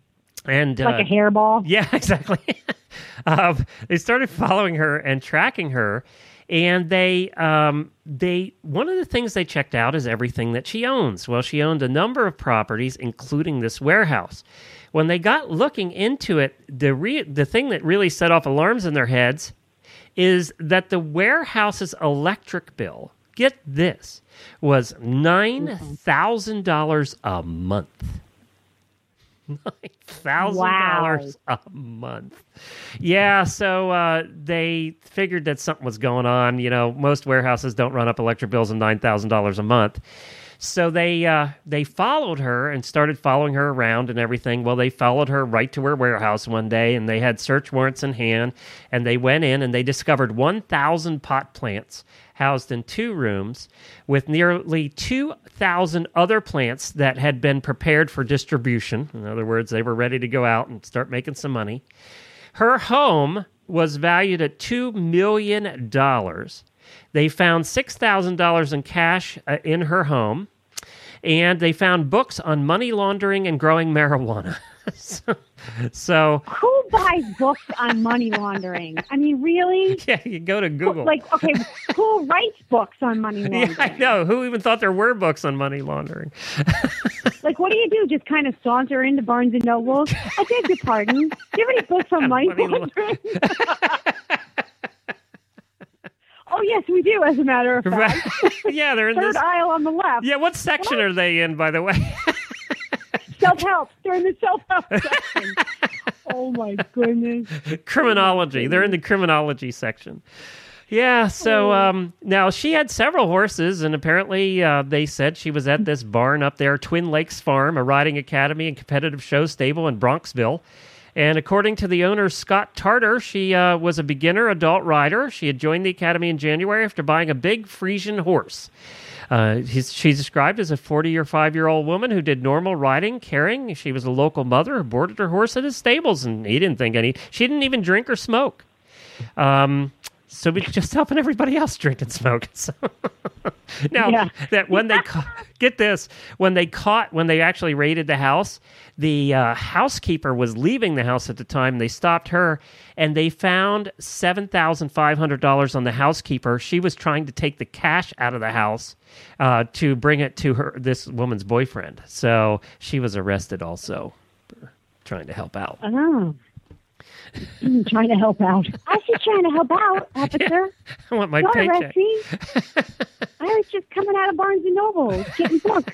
And like uh, a hairball. Yeah, exactly. um, they started following her and tracking her. And they, um, they, one of the things they checked out is everything that she owns. Well, she owned a number of properties, including this warehouse. When they got looking into it, the re- the thing that really set off alarms in their heads is that the warehouse's electric bill, get this, was nine thousand dollars a month. nine thousand dollars wow. a month. Yeah, so uh, they figured that something was going on. You know, most warehouses don't run up electric bills of nine thousand dollars a month. So they uh, they followed her and started following her around and everything. Well, they followed her right to her warehouse one day, and they had search warrants in hand, and they went in and they discovered one thousand pot plants housed in two rooms with nearly two thousand other plants that had been prepared for distribution. In other words, they were ready to go out and start making some money. Her home was valued at two million dollars. They found six thousand dollars in cash uh, in her home, and they found books on money laundering and growing marijuana. so, so who buys books on money laundering? I mean, really? Yeah, you go to Google. Like, okay, who writes books on money laundering? Yeah, I know. Who even thought there were books on money laundering? Like, what do you do? Just kind of saunter into Barnes and Noble? I beg your pardon. Do you have any books on money, money laundering? Oh, yes, we do, as a matter of fact. Yeah, they're in Third this... aisle on the left. Yeah, what section what? are they in, by the way? Self-help. They're in the self-help section. Oh, my goodness. Criminology. They're in the criminology section. Yeah, so um, now she had several horses, and apparently uh, they said she was at this barn up there, Twin Lakes Farm, a riding academy and competitive show stable in Bronxville. And according to the owner, Scott Tarter, she uh, was a beginner adult rider. She had joined the academy in January after buying a big Frisian horse. Uh, he's, she's described as a forty or five-year-old woman who did normal riding, caring. She was a local mother who boarded her horse at his stables, and he didn't think any. She didn't even drink or smoke. Um, so we just helping everybody else drink and smoke. So now Yeah. that when they ca- get this, when they caught when they actually raided the house, the uh, housekeeper was leaving the house at the time. They stopped her, and they found seven thousand five hundred dollars on the housekeeper. She was trying to take the cash out of the house uh, to bring it to her this woman's boyfriend. So she was arrested also for trying to help out. Oh. I'm trying to help out. I was just trying to help out, officer. I want my Don't paycheck. arrest me. I was just coming out of Barnes and Noble getting books.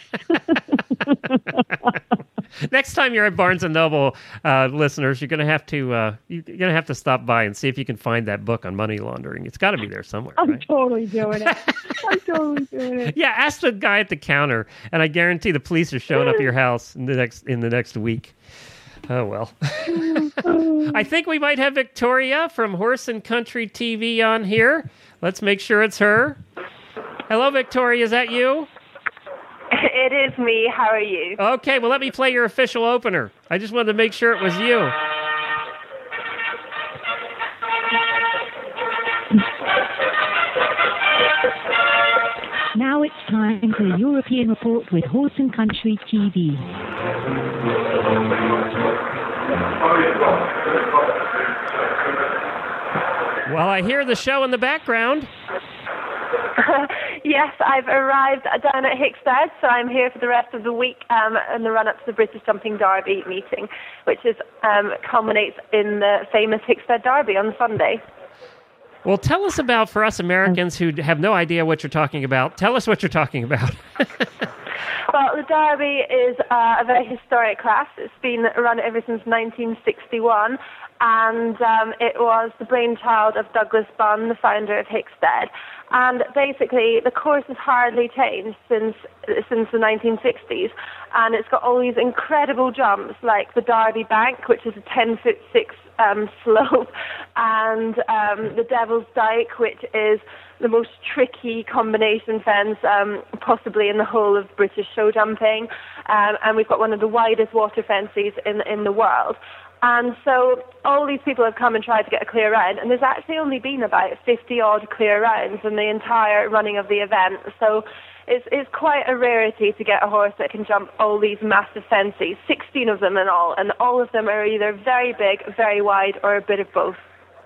Next time you're at Barnes and Noble, uh, listeners, you're gonna have to uh, you're gonna have to stop by and see if you can find that book on money laundering. It's got to be there somewhere. I'm right? totally doing it. I'm totally doing it. Yeah, ask the guy at the counter, and I guarantee the police are showing up at your house in the next in the next week. Oh well. I think we might have Victoria from Horse and Country T V on here. Let's make sure it's her. Hello, Victoria. Is that you? It is me. How are you? Okay, well, let me play your official opener. I just wanted to make sure it was you. Now it's time for the European Report with Horse and Country T V. Well, I hear the show in the background. Yes, I've arrived down at Hickstead, so I'm here for the rest of the week um, in the run-up to the British Jumping Derby meeting, which is um, culminates in the famous Hickstead Derby on Sunday. Well, tell us about, for us Americans who have no idea what you're talking about, tell us what you're talking about. Well, the Derby is uh, a very historic class. It's been run ever since nineteen sixty-one, and um, it was the brainchild of Douglas Bunn, the founder of Hickstead. And basically, the course has hardly changed since since the nineteen sixties, and it's got all these incredible jumps, like the Derby Bank, which is a ten foot six um, slope, and um, the Devil's Dyke, which is the most tricky combination fence um, possibly in the whole of British show jumping, um, and we've got one of the widest water fences in in the world. And so all these people have come and tried to get a clear round, and there's actually only been about fifty-odd clear rounds in the entire running of the event. So it's, it's quite a rarity to get a horse that can jump all these massive fences, sixteen of them in all, and all of them are either very big, very wide, or a bit of both.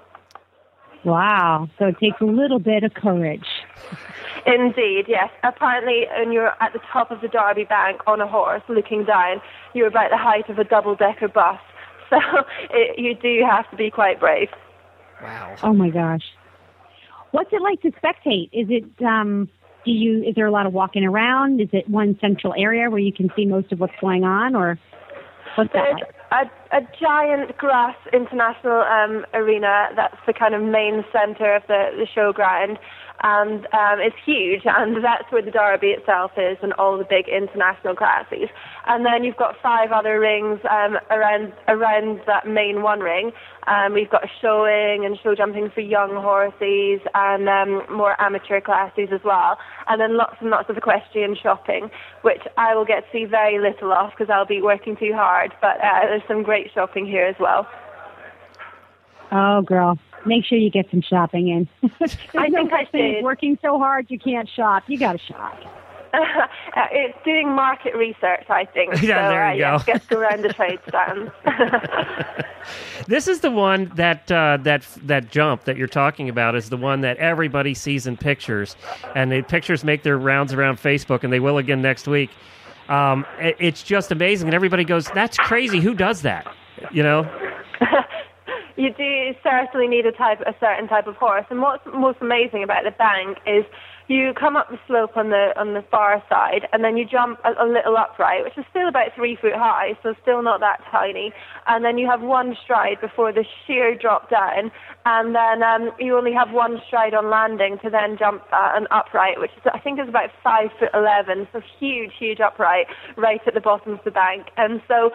Wow. So it takes a little bit of courage. Indeed, yes. Apparently, when you're at the top of the Derby Bank on a horse looking down, you're about the height of a double-decker bus. So it, you do have to be quite brave. Wow. Oh my gosh. What's it like to spectate? Is it um do you is there a lot of walking around? Is it one central area where you can see most of what's going on, or what's that There's like? a, a giant grass international um, arena that's the kind of main centre of the, the showground. And um, it's huge, and that's where the Derby itself is and all the big international classes. And then you've got five other rings um, around around that main one ring. Um, we've got showing and show jumping for young horses and um, more amateur classes as well. And then lots and lots of equestrian shopping, which I will get to see very little of because I'll be working too hard. But uh, there's some great shopping here as well. Oh, girl. Make sure you get some shopping in. I think I did. Working so hard you can't shop. You got to shop. Uh, it's doing market research, I think. Yeah, so, there you uh, go. Yeah, get to go around the trade stands. This is the one that uh, that that jump that you're talking about is the one that everybody sees in pictures, and the pictures make their rounds around Facebook, and they will again next week. Um, it, it's just amazing, and everybody goes, "That's crazy! Who does that?" You know. You do certainly need a type, a certain type of horse. And what's most amazing about the bank is you come up the slope on the on the far side, and then you jump a, a little upright, which is still about three foot high, so still not that tiny. And then you have one stride before the sheer drop down, and then um, you only have one stride on landing to then jump uh, an upright, which is, I think is about five foot eleven, so huge, huge upright right at the bottom of the bank. And so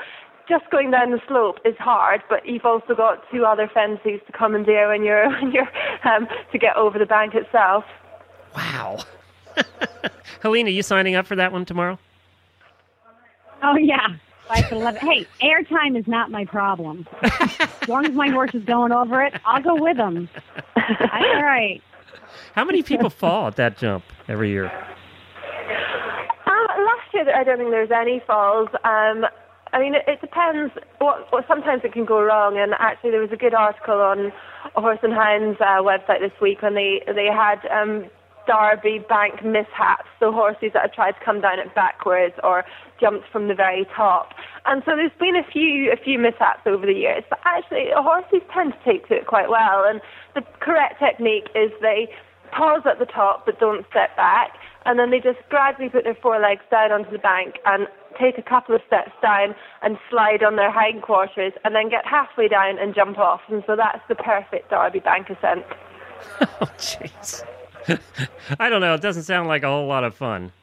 just going down the slope is hard, but you've also got two other fences to commandeer when you're when you're um, to get over the bank itself. Wow. Helena, you signing up for that one tomorrow? Oh, yeah. five to eleven. Hey, airtime is not my problem. As long as my horse is going over it, I'll go with him. All right. How many people fall at that jump every year? Uh, last year, I don't think there's any falls. Um, I mean, it, it depends. What, what, sometimes it can go wrong, and actually there was a good article on a Horse and Hounds uh, website this week when they, they had um, Derby bank mishaps, so horses that have tried to come down it backwards or jumped from the very top. And so there's been a few a few mishaps over the years, but actually horses tend to take to it quite well, and the correct technique is they pause at the top but don't step back, and then they just gradually put their forelegs down onto the bank and take a couple of steps down and slide on their hindquarters and then get halfway down and jump off. And so that's the perfect Derby bank ascent. Oh, jeez. I don't know. It doesn't sound like a whole lot of fun.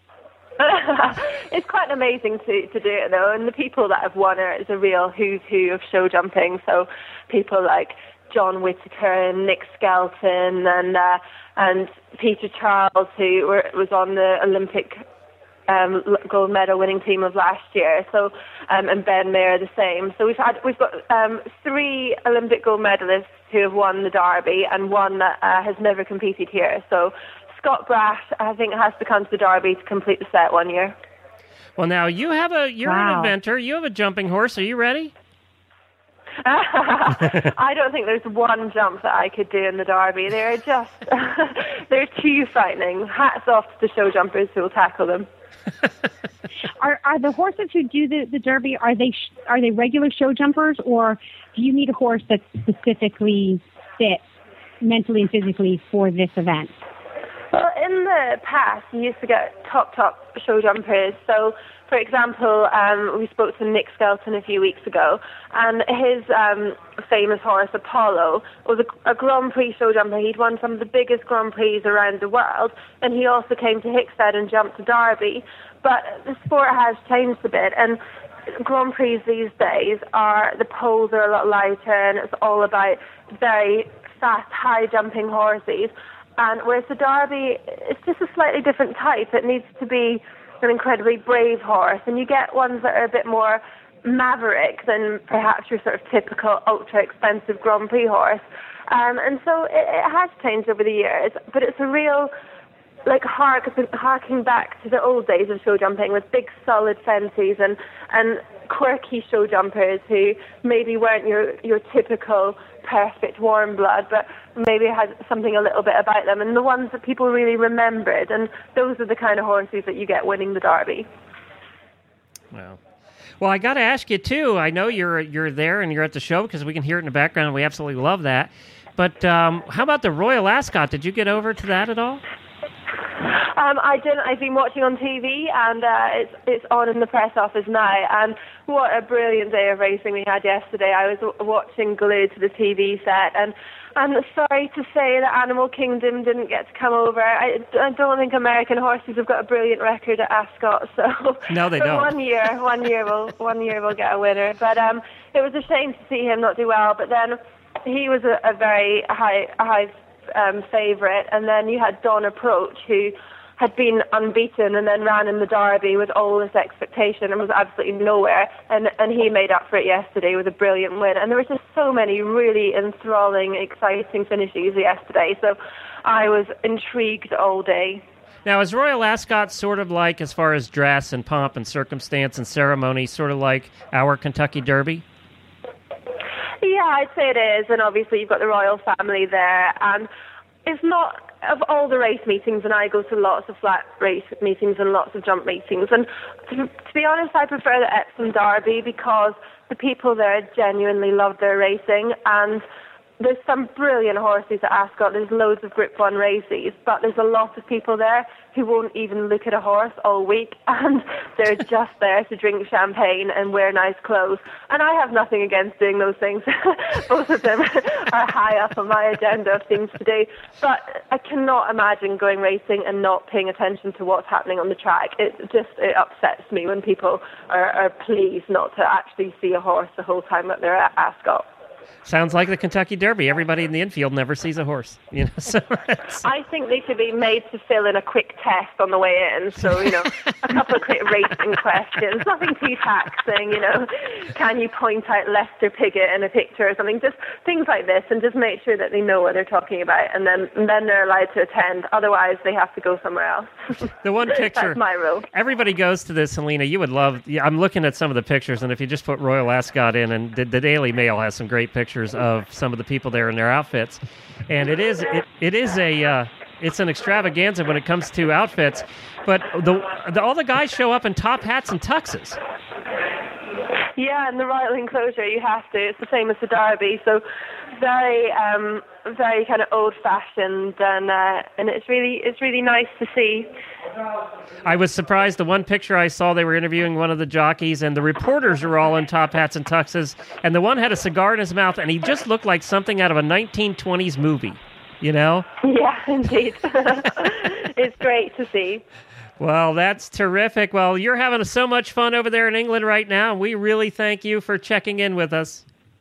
It's quite amazing to, to do it, though. And the people that have won it is a real who's who of show jumping. So people like John Whittaker and Nick Skelton and uh, and Peter Charles, who were, was on the Olympic um, gold medal winning team of last year. So um, and Ben Mayer the same. So we've had we've got um, three Olympic gold medalists who have won the Derby, and one that uh, has never competed here. So Scott Brash, I think, has to come to the Derby to complete the set one year. Well, now you have a you're Wow. an inventor. You have a jumping horse. Are you ready? I don't think there's one jump that I could do in the Derby. They're just they're too frightening. Hats off to the show jumpers who will tackle them. Are are the horses who do the, the Derby, are they sh- are they regular show jumpers, or do you need a horse that's specifically fit mentally and physically for this event? Well, in the past, you used to get top, top show jumpers. So, for example, um, we spoke to Nick Skelton a few weeks ago, and his um, famous horse, Apollo, was a, a Grand Prix show jumper. He'd won some of the biggest Grand Prix around the world, and he also came to Hickstead and jumped to Derby. But the sport has changed a bit, and Grand Prix these days are, the poles are a lot lighter, and it's all about very fast, high-jumping horses. And whereas the Derby, it's just a slightly different type. It needs to be an incredibly brave horse, and you get ones that are a bit more maverick than perhaps your sort of typical ultra-expensive Grand Prix horse. Um, and so it, it has changed over the years, but it's a real, like, hark, harking back to the old days of show jumping with big solid fences and, and quirky show jumpers who maybe weren't your, your typical perfect warm blood, but maybe had something a little bit about them, and the ones that people really remembered, and those are the kind of horses that you get winning the Derby. Well, well, I got to ask you too. I know you're you're there and you're at the show because we can hear it in the background. We absolutely love that. But um, how about the Royal Ascot? Did you get over to that at all? Um, I didn't. I've been watching on T V, and uh, it's it's on in the press office now. And what a brilliant day of racing we had yesterday. I was w- watching glued to the T V set, and I'm sorry to say that Animal Kingdom didn't get to come over. I, I don't think American horses have got a brilliant record at Ascot. So no, they but don't. One year, one year we'll one year we'll get a winner. But um, it was a shame to see him not do well. But then he was a, a very high high. Um, favourite, and then you had Don Approach, who had been unbeaten and then ran in the Derby with all this expectation and was absolutely nowhere, and and he made up for it yesterday with a brilliant win. And there were just so many really enthralling, exciting finishes yesterday, so I was intrigued all day. Now, is Royal Ascot sort of like, as far as dress and pomp and circumstance and ceremony, sort of like our Kentucky Derby? Yeah, I'd say it is, and obviously you've got the royal family there, and it's not, of all the race meetings, and I go to lots of flat race meetings and lots of jump meetings, and to, to be honest, I prefer the Epsom Derby because the people there genuinely love their racing, and there's some brilliant horses at Ascot. There's loads of Group One races, but there's a lot of people there who won't even look at a horse all week, and they're just there to drink champagne and wear nice clothes. And I have nothing against doing those things. Both of them are high up on my agenda of things to do. But I cannot imagine going racing and not paying attention to what's happening on the track. It just it upsets me when people are, are pleased not to actually see a horse the whole time that they're at Ascot. Sounds like the Kentucky Derby. Everybody in the infield never sees a horse. You know, so I think they should be made to fill in a quick test on the way in. So, you know, a couple of quick racing questions. Nothing too taxing, you know. Can you point out Lester Piggott in a picture or something? Just things like this, and just make sure that they know what they're talking about, and then and then they're allowed to attend. Otherwise, they have to go somewhere else. The one picture. That's my rule. Everybody goes to this, Helena. You would love. Yeah, I'm looking at some of the pictures, and if you just put Royal Ascot in, and the, the Daily Mail has some great pictures of some of the people there in their outfits, and it is it, it is a uh, it's an extravaganza when it comes to outfits, but the, the all the guys show up in top hats and tuxes. Yeah, in the Royal Enclosure you have to. It's the same as the Derby, so very um, very kind of old-fashioned, and uh, and it's really it's really nice to see. I was surprised. The one picture I saw, they were interviewing one of the jockeys, and the reporters were all in top hats and tuxes, and the one had a cigar in his mouth, and he just looked like something out of a nineteen twenties movie, you know? Yeah, indeed. It's great to see. Well, that's terrific. Well, you're having so much fun over there in England right now. We really thank you for checking in with us.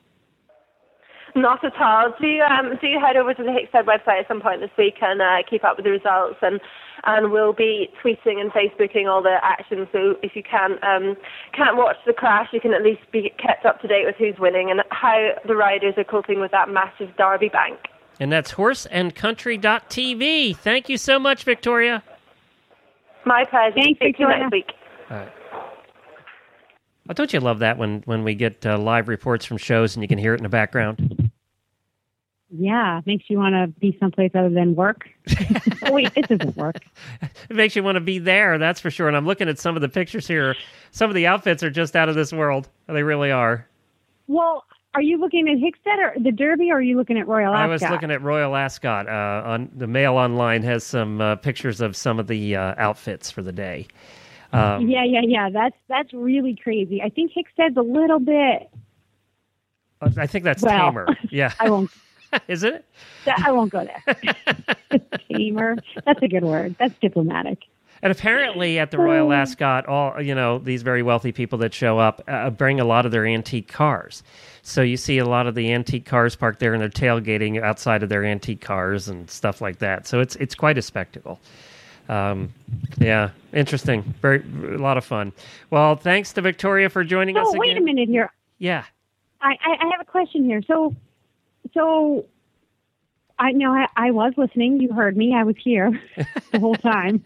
Not at all. Do um, do head over to the Hickstead website at some point this week and uh, keep up with the results, and and we'll be tweeting and Facebooking all the action. So if you can um, can't watch the crash, you can at least be kept up to date with who's winning and how the riders are coping with that massive Derby bank. And that's horse and country dot t v. Thank you so much, Victoria. My pleasure. Thanks, See you Victoria. next week. All right. Oh, don't you love that when, when we get uh, live reports from shows and you can hear it in the background? Yeah, makes you want to be someplace other than work. Oh, wait, it doesn't work. It makes you want to be there, that's for sure. And I'm looking at some of the pictures here. Some of the outfits are just out of this world. They really are. Well, are you looking at Hickstead or the Derby, or are you looking at Royal Ascot? I was looking at Royal Ascot. Uh, on the Mail Online has some uh, pictures of some of the uh, outfits for the day. Um, yeah, yeah, yeah. That's that's really crazy. I think Hickstead's a little bit. I think that's well, tamer. Yeah, I won't. Is it? I won't go there. Tamer. That's a good word. That's diplomatic. And apparently at the Royal Ascot, all you know, these very wealthy people that show up uh, bring a lot of their antique cars. So you see a lot of the antique cars parked there, and they're tailgating outside of their antique cars and stuff like that. So it's it's quite a spectacle. Um, yeah, interesting. Very a lot of fun. Well, thanks to Victoria for joining so, us again. wait a minute here. Yeah. I, I, I have a question here. So, so I know I, I was listening. You heard me. I was here the whole time.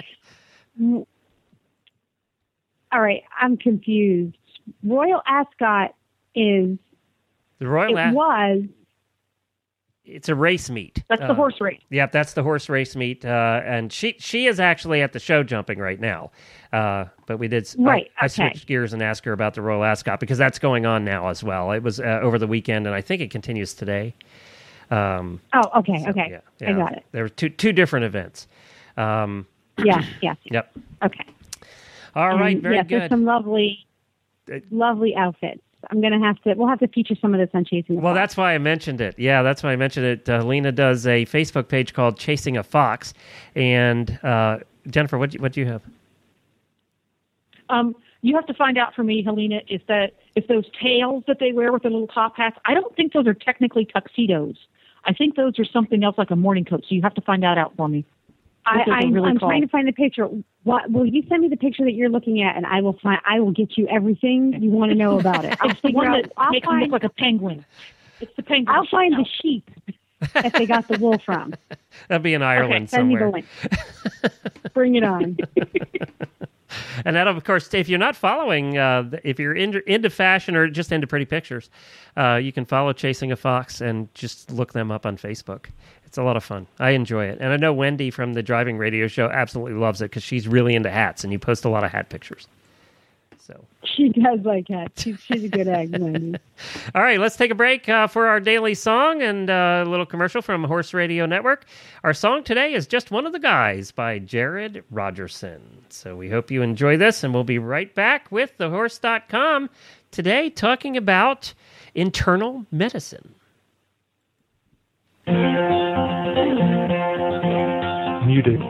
All right, I'm confused. Royal Ascot is the Royal. It As- was. It's a race meet. That's the Uh, horse race. Yep, that's the horse race meet, uh, and she she is actually at the show jumping right now. Uh, but we did. Right, I, I okay. switched gears and asked her about the Royal Ascot because that's going on now as well. It was uh, over the weekend, and I think it continues today. Um, Oh, okay, so, okay. yeah, I yeah. got it. There were two two different events. Um, Yeah, yeah. Yep. Okay. All right. And, Very yes, good. there's some lovely, lovely outfits. I'm gonna have to. We'll have to feature some of this on Chasing the Well, Fox. that's why I mentioned it. Yeah, that's why I mentioned it. Uh, Lena does a Facebook page called Chasing a Fox. And uh, Jennifer, what do you, what do you have? Um, you have to find out for me, Helena, is that if those tails that they wear with the little top hats, I don't think those are technically tuxedos. I think those are something else like a morning coat. So you have to find that out for me. I, What those are I'm, really I'm called. trying to find the picture. What will you send me the picture that you're looking at, and I will find. I will get you everything you want to know about it. I'll It's the figure one out. that I'll makes them find, look like a penguin. It's the penguin. I'll find the sheep that they got the wool from. That'd be in Ireland Okay, send somewhere. me the link. Bring it on. And that, of course, if you're not following, uh, if you're into, into fashion or just into pretty pictures, uh, you can follow Chasing a Fox and just look them up on Facebook. It's a lot of fun. I enjoy it. And I know Wendy from the Driving Radio Show absolutely loves it because she's really into hats, and you post a lot of hat pictures. So She does like cats. She's, she's a good egg, Wendy. All right, let's take a break uh, for our daily song and uh, a little commercial from Horse Radio Network. Our song today is Just One of the Guys by Jared Rogerson. So we hope you enjoy this, and we'll be right back with the horse dot com today talking about internal medicine. Muted.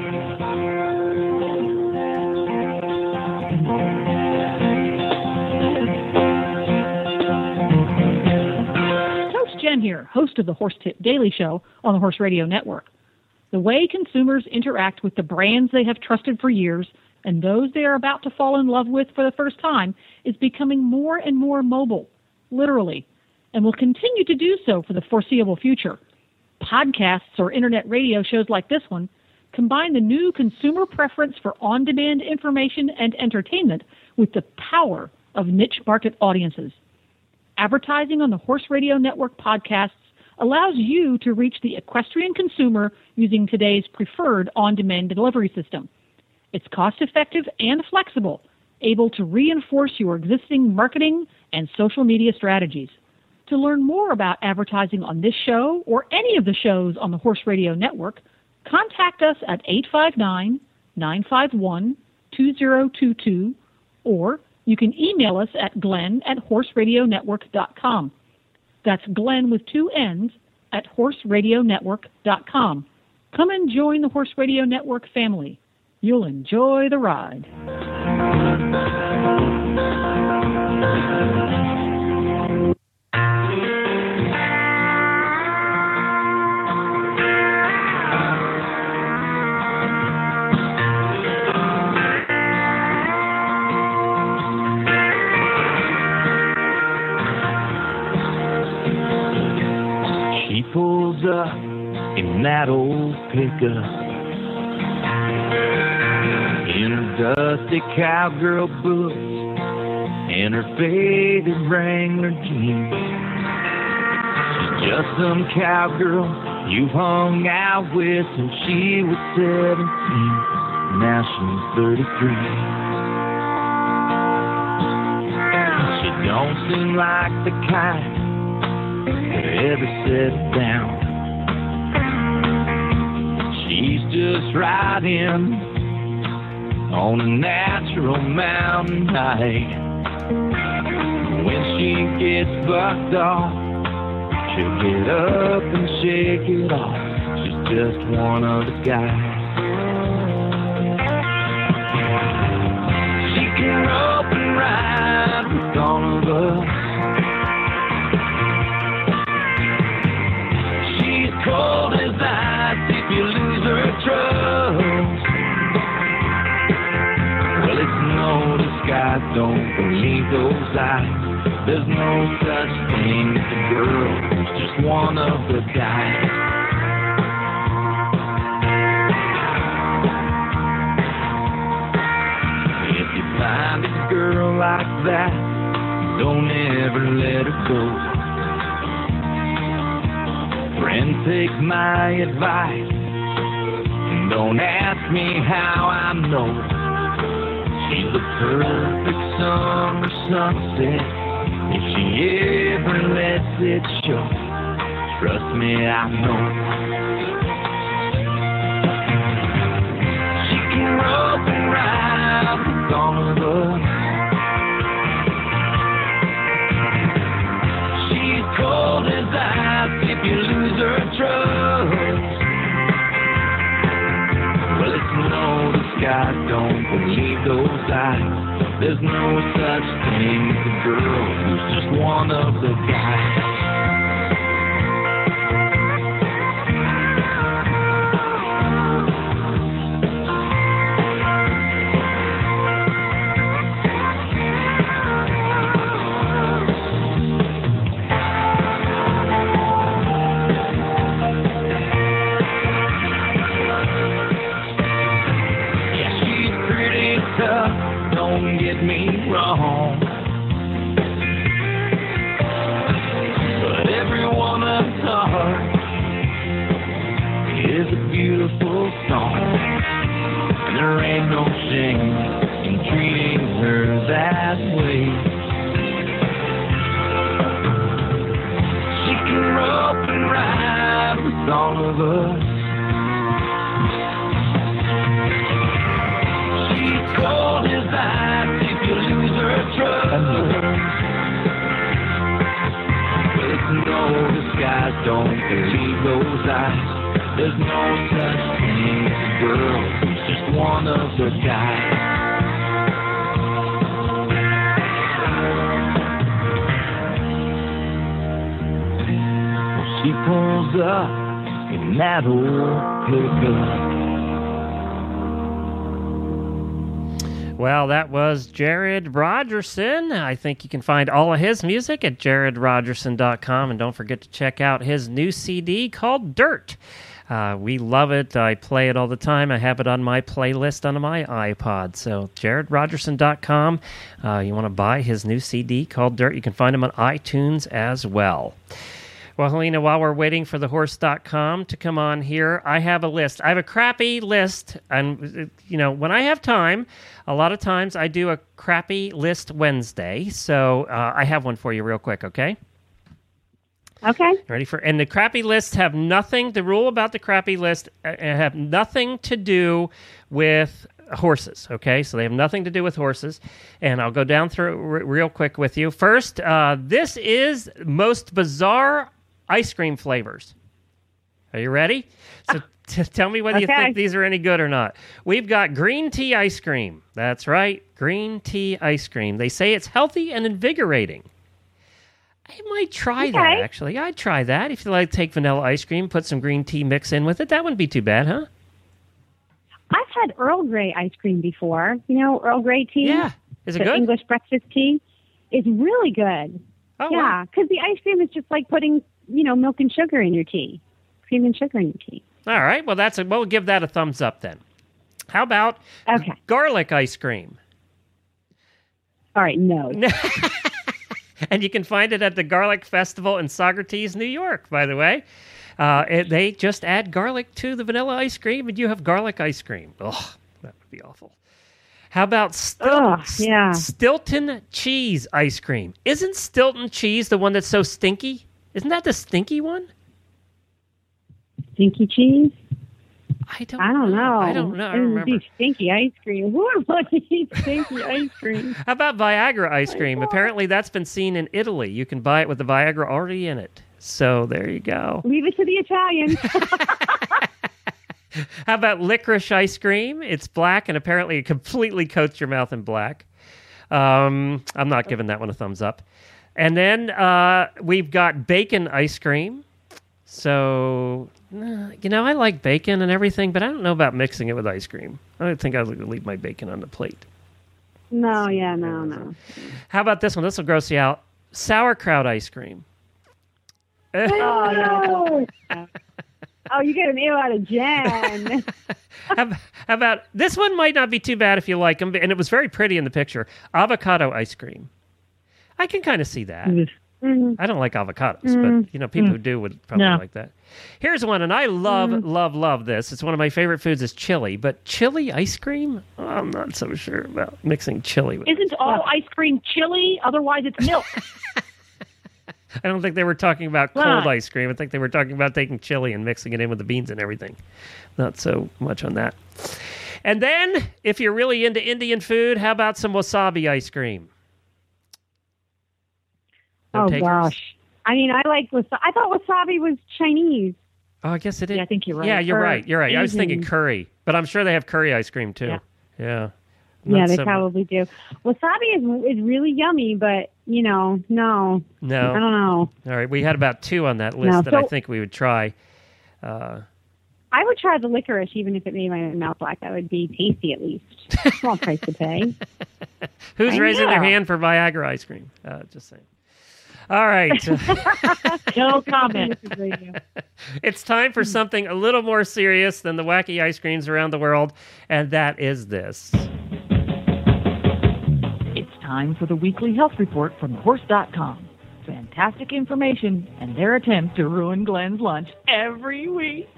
Jen here, host of the Horse Tip Daily Show on the Horse Radio Network. The way consumers interact with the brands they have trusted for years and those they are about to fall in love with for the first time is becoming more and more mobile, literally, and will continue to do so for the foreseeable future. Podcasts or internet radio shows like this one combine the new consumer preference for on-demand information and entertainment with the power of niche market audiences. Advertising on the Horse Radio Network podcasts allows you to reach the equestrian consumer using today's preferred on-demand delivery system. It's cost-effective and flexible, able to reinforce your existing marketing and social media strategies. To learn more about advertising on this show or any of the shows on the Horse Radio Network, contact us at eight five nine, nine five one, two zero two two or you can email us at Glenn at horse radio network dot com. That's Glenn with two N's at horse radio network dot com. Come and join the Horse Radio Network family. You'll enjoy the ride. Pulls up in that old pickup in her dusty cowgirl boots and her faded Wrangler jeans. She's just some cowgirl you've hung out with since she was seventeen. Now she's thirty-three. She don't seem like the kind ever settle down. She's just riding on a natural mountain night. When she gets bucked off, she'll get up and shake it off. She's just one of the guys. She can rope and ride with all of us. Cold as ice if you lose her trust. Well, it's no disguise, don't believe those eyes. There's no such thing as a girl, it's just one of the guys. If you find a girl like that, don't ever let her go. Friend, take my advice and don't ask me how I know. She's the perfect summer sunset if she ever lets it show. Trust me, I know. She can rope and ride with all of us. She's cold as ice if you lose her trust. Well, it's no disguise, don't believe those eyes. There's no such thing as a girl who's just one of the guys. Don't get me wrong, but every woman's heart is a beautiful song, and there ain't no shame in treating her that all his life if you lose her trust. With no disguise, don't believe those eyes. There's no such thing as a girl who's just one of the guys. She pulls up in that old pickup. Well, that was Jared Rogerson. I think you can find all of his music at jared rogerson dot com, and don't forget to check out his new C D called Dirt. Uh, we love it. I play it all the time. I have it on my playlist on my iPod. So jared rogerson dot com. Uh, you want to buy his new C D called Dirt. You can find him on iTunes as well. Well, Helena, while we're waiting for the horse dot com to come on here, I have a list. I have a crappy list. And, you know, when I have time, a lot of times I do a crappy list Wednesday. So uh, I have one for you real quick, okay? Okay. Ready for? And the crappy lists have nothing, the rule about the crappy list uh, have nothing to do with horses, okay? So they have nothing to do with horses. And I'll go down through it r- real quick with you. First, uh, this is most bizarre ice cream flavors. Are you ready? So t- tell me whether Okay. you think these are any good or not. We've got green tea ice cream. That's right, green tea ice cream. They say it's healthy and invigorating. I might try Okay. that, actually. I'd try that. If you like, take vanilla ice cream, put some green tea mix in with it. That wouldn't be too bad, huh? I've had Earl Grey ice cream before. You know, Earl Grey tea? Yeah. Is it the good? English breakfast tea. It's really good. Oh, yeah, because the ice cream is just like putting, you know, milk and sugar in your tea. Cream and sugar in your tea. All right. Well, that's a, we'll give that a thumbs up then. How about okay. garlic ice cream? All right, no. And you can find it at the Garlic Festival in Socrates, New York, by the way. Uh, it, they just add garlic to the vanilla ice cream, and you have garlic ice cream. Ugh, that would be awful. How about Stil- Ugh, yeah. Stilton cheese ice cream? Isn't Stilton cheese the one that's so stinky? Isn't that the stinky one? Stinky cheese? I don't. I don't know. I don't know. I It would remember. be stinky ice cream. Who would want to eat stinky ice cream? How about Viagra ice cream? Apparently, that's been seen in Italy. You can buy it with the Viagra already in it. So there you go. Leave it to the Italians. How about licorice ice cream? It's black, and apparently it completely coats your mouth in black. Um, I'm not giving that one a thumbs up. And then uh, we've got bacon ice cream. So, uh, you know, I like bacon and everything, but I don't know about mixing it with ice cream. I don't think I would leave my bacon on the plate. No, yeah, no, no. How about this one? This will gross you out. Sauerkraut ice cream. Oh, no. Oh, you get an ew out of Jen. how, how about this one? Might not be too bad if you like them, and it was very pretty in the picture. Avocado ice cream. I can kind of see that. Mm. I don't like avocados, Mm. but you know, people Mm. who do would probably No. like that. Here's one, and I love, Mm. love, love this. It's one of my favorite foods is chili, but chili ice cream? Oh, I'm not so sure about mixing chili with Isn't all ice cream chili? Otherwise, it's milk. I don't think they were talking about cold Right. ice cream. I think they were talking about taking chili and mixing it in with the beans and everything. Not so much on that. And then, if you're really into Indian food, how about some wasabi ice cream? No Oh, takers? gosh. I mean, I like wasabi. I thought wasabi was Chinese. Oh, I guess it is. Yeah, I think you're right. Yeah, you're Or right. You're right. I was thinking Asian. curry, but I'm sure they have curry ice cream too. Yeah. Yeah. Yeah, Not they so- probably do. Wasabi is is really yummy, but, you know, no. No. I don't know. All right, we had about two on that list No, that I so- think we would try. Uh, I would try the licorice, even if it made my mouth black. That would be tasty, at least. Small price to pay. who's I raising their know. hand for Viagra ice cream? Uh, just saying. All right. No comment. It's time for something a little more serious than the wacky ice creams around the world, and that is this. It's time for the weekly health report from the horse dot com. Fantastic information and their attempt to ruin Glenn's lunch every week.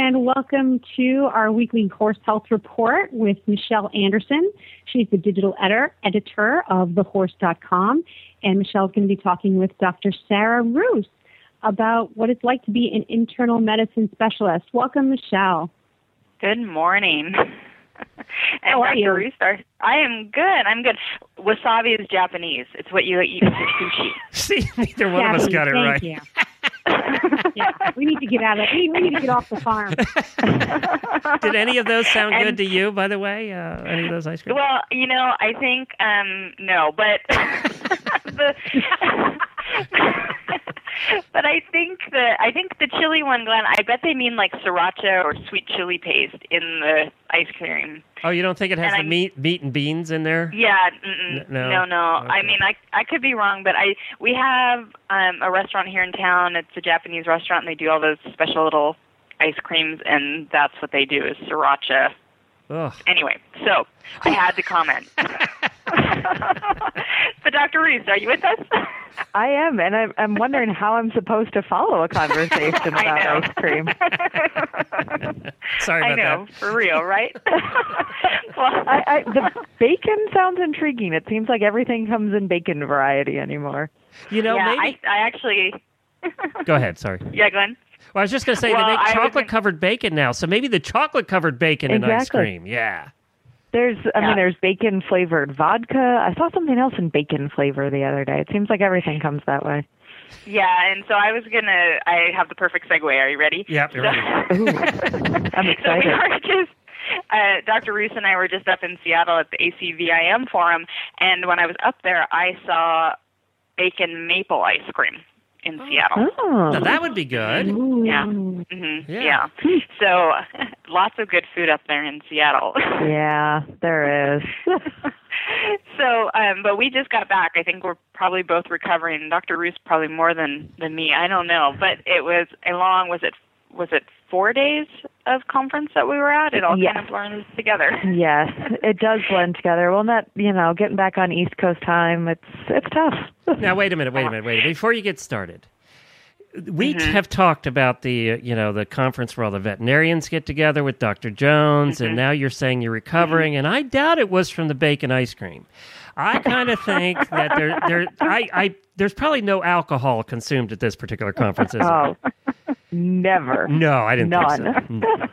and welcome to our weekly Horse Health Report with Michelle Anderson. She's the digital editor, editor of the horse dot com, and Michelle's going to be talking with Doctor Sarah Roos about what it's like to be an internal medicine specialist. Welcome, Michelle. Good morning. How are you? Roos, I am good. I'm good. Wasabi is Japanese. It's what you eat with your sushi. See, neither one Japanese, of us got it thank right. You. Yeah, we need to get out of we, we need to get off the farm. Did any of those sound And- good to you, by the way? Uh, any of those ice creams? Well, you know, I think um, no, but the, but I think the I think the chili one, Glenn. I bet they mean like sriracha or sweet chili paste in the ice cream. Oh, you don't think it has and the I'm- meat, meat and beans in there? Yeah, mm-mm. N- no? no, no. I Okay. mean, I I could be wrong, but I we have um, a restaurant here in town. It's a Japanese restaurant, and they do all those special little ice creams, and that's what they do is sriracha. Ugh. Anyway, so I had to comment. But Doctor Roos, are you with us? I am, and I'm, I'm wondering how I'm supposed to follow a conversation I about know. ice cream. Sorry I about know, for real, right? well, I, I, the bacon sounds intriguing. It seems like everything comes in bacon variety anymore. You know, yeah, maybe... I, I actually. Go ahead, sorry. Yeah, Glenn. Well, I was just going to say Well, they make I was chocolate-covered bacon now, so maybe the chocolate-covered bacon in ice Exactly. cream. Yeah. There's, I Yeah. mean, there's bacon flavored vodka. I saw something else in bacon flavor the other day. It seems like everything comes that way. Yeah, and so I was gonna. I have the perfect segue. Are you ready? Yep, you're So- ready. I'm So we excited. were just, uh, Doctor Roos and I were just up in Seattle at the A C V I M forum, and when I was up there, I saw bacon maple ice cream in Seattle. Oh. Now, that would be good. Yeah. hmm Yeah. yeah. So lots of good food up there in Seattle. Yeah, there is. So, um, but we just got back. I think we're probably both recovering. Doctor Roos probably more than than me. I don't know, but it was a long. Was it was it four days of conference that we were at? It all Yes. kind of blends together. Yes, it does blend together. Well, not, you know, getting back on East Coast time, it's it's tough. Now, wait a minute, wait a minute, wait a minute. Before you get started, we Mhm. have talked about the, uh, you know, the conference where all the veterinarians get together with Doctor Jones, and Mhm. now you're saying you're recovering, and I doubt it was from the bacon ice cream. I kind of think that there, there, I, I, there's probably no alcohol consumed at this particular conference, is there? Oh, never. No, I didn't None. think so. No.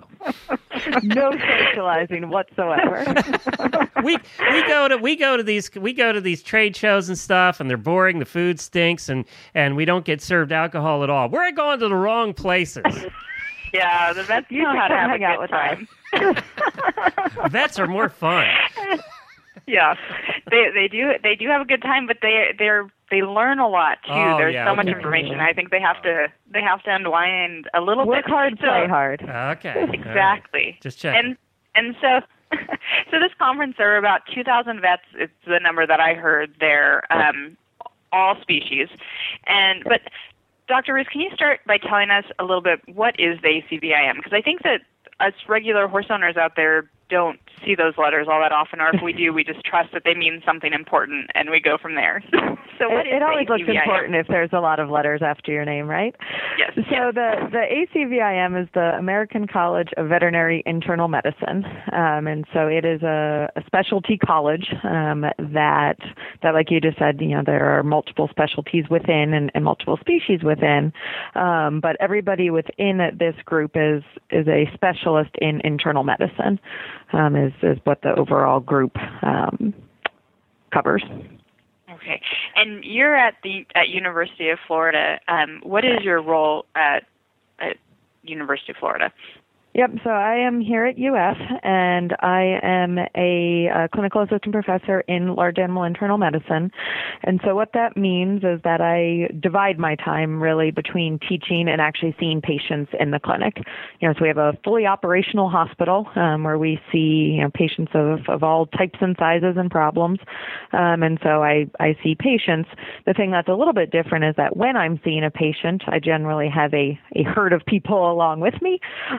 No socializing whatsoever. we we go to we go to these we go to these trade shows and stuff, and they're boring. The food stinks, and and we don't get served alcohol at all. We're going to the wrong places. Yeah, the vets You know how to should have a hang out good with time. Vets are more fun. Yeah, they they do they do have a good time, but they they're they learn a lot too. Oh, There's yeah, so much okay. information. I think they have to they have to unwind a little Work bit. hard, So- play hard. Okay, all right. Exactly. Just check. And and so so this conference there are about two thousand vets. It's the number that I heard there, um, all species. And but Doctor Roos, can you start by telling us a little bit what is the A C V I M? Because I think that us regular horse owners out there don't see those letters all that often, or if we do, we just trust that they mean something important, and we go from there. So what it, is it the always looks A C V I M? important if there's a lot of letters after your name, right? Yes. So the, the A C V I M is the American College of Veterinary Internal Medicine, um, and so it is a, a specialty college um, that, that, like you just said, you know, there are multiple specialties within and, and multiple species within, um, but everybody within this group is is a specialist in internal medicine, um, is is what the overall group um, covers. Okay, and you're at the at University of Florida. Um, what is your role at at University of Florida? Yep, so I am here at U F, and I am a, uh clinical assistant professor in large animal internal medicine. And so what that means is that I divide my time really between teaching and actually seeing patients in the clinic. You know, so we have a fully operational hospital um, where we see, you know, patients of, of all types and sizes and problems. Um, and so I, I see patients. The thing that's a little bit different is that when I'm seeing a patient, I generally have a, a herd of people along with me. Um,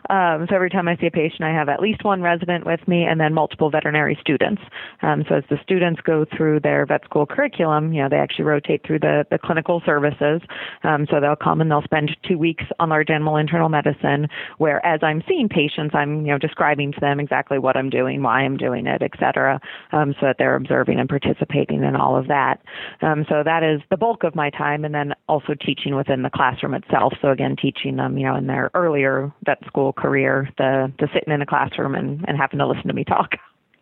Um, so every time I see a patient, I have at least one resident with me and then multiple veterinary students. Um, so as the students go through their vet school curriculum, you know, they actually rotate through the, the clinical services. Um, so they'll come and they'll spend two weeks on large animal internal medicine, where as I'm seeing patients, I'm, you know, describing to them exactly what I'm doing, why I'm doing it, et cetera, um, so that they're observing and participating in all of that. Um, so that is the bulk of my time, and then also teaching within the classroom itself. So again, teaching them, you know, in their earlier vet school career, the, the sitting in a classroom and, and having to listen to me talk.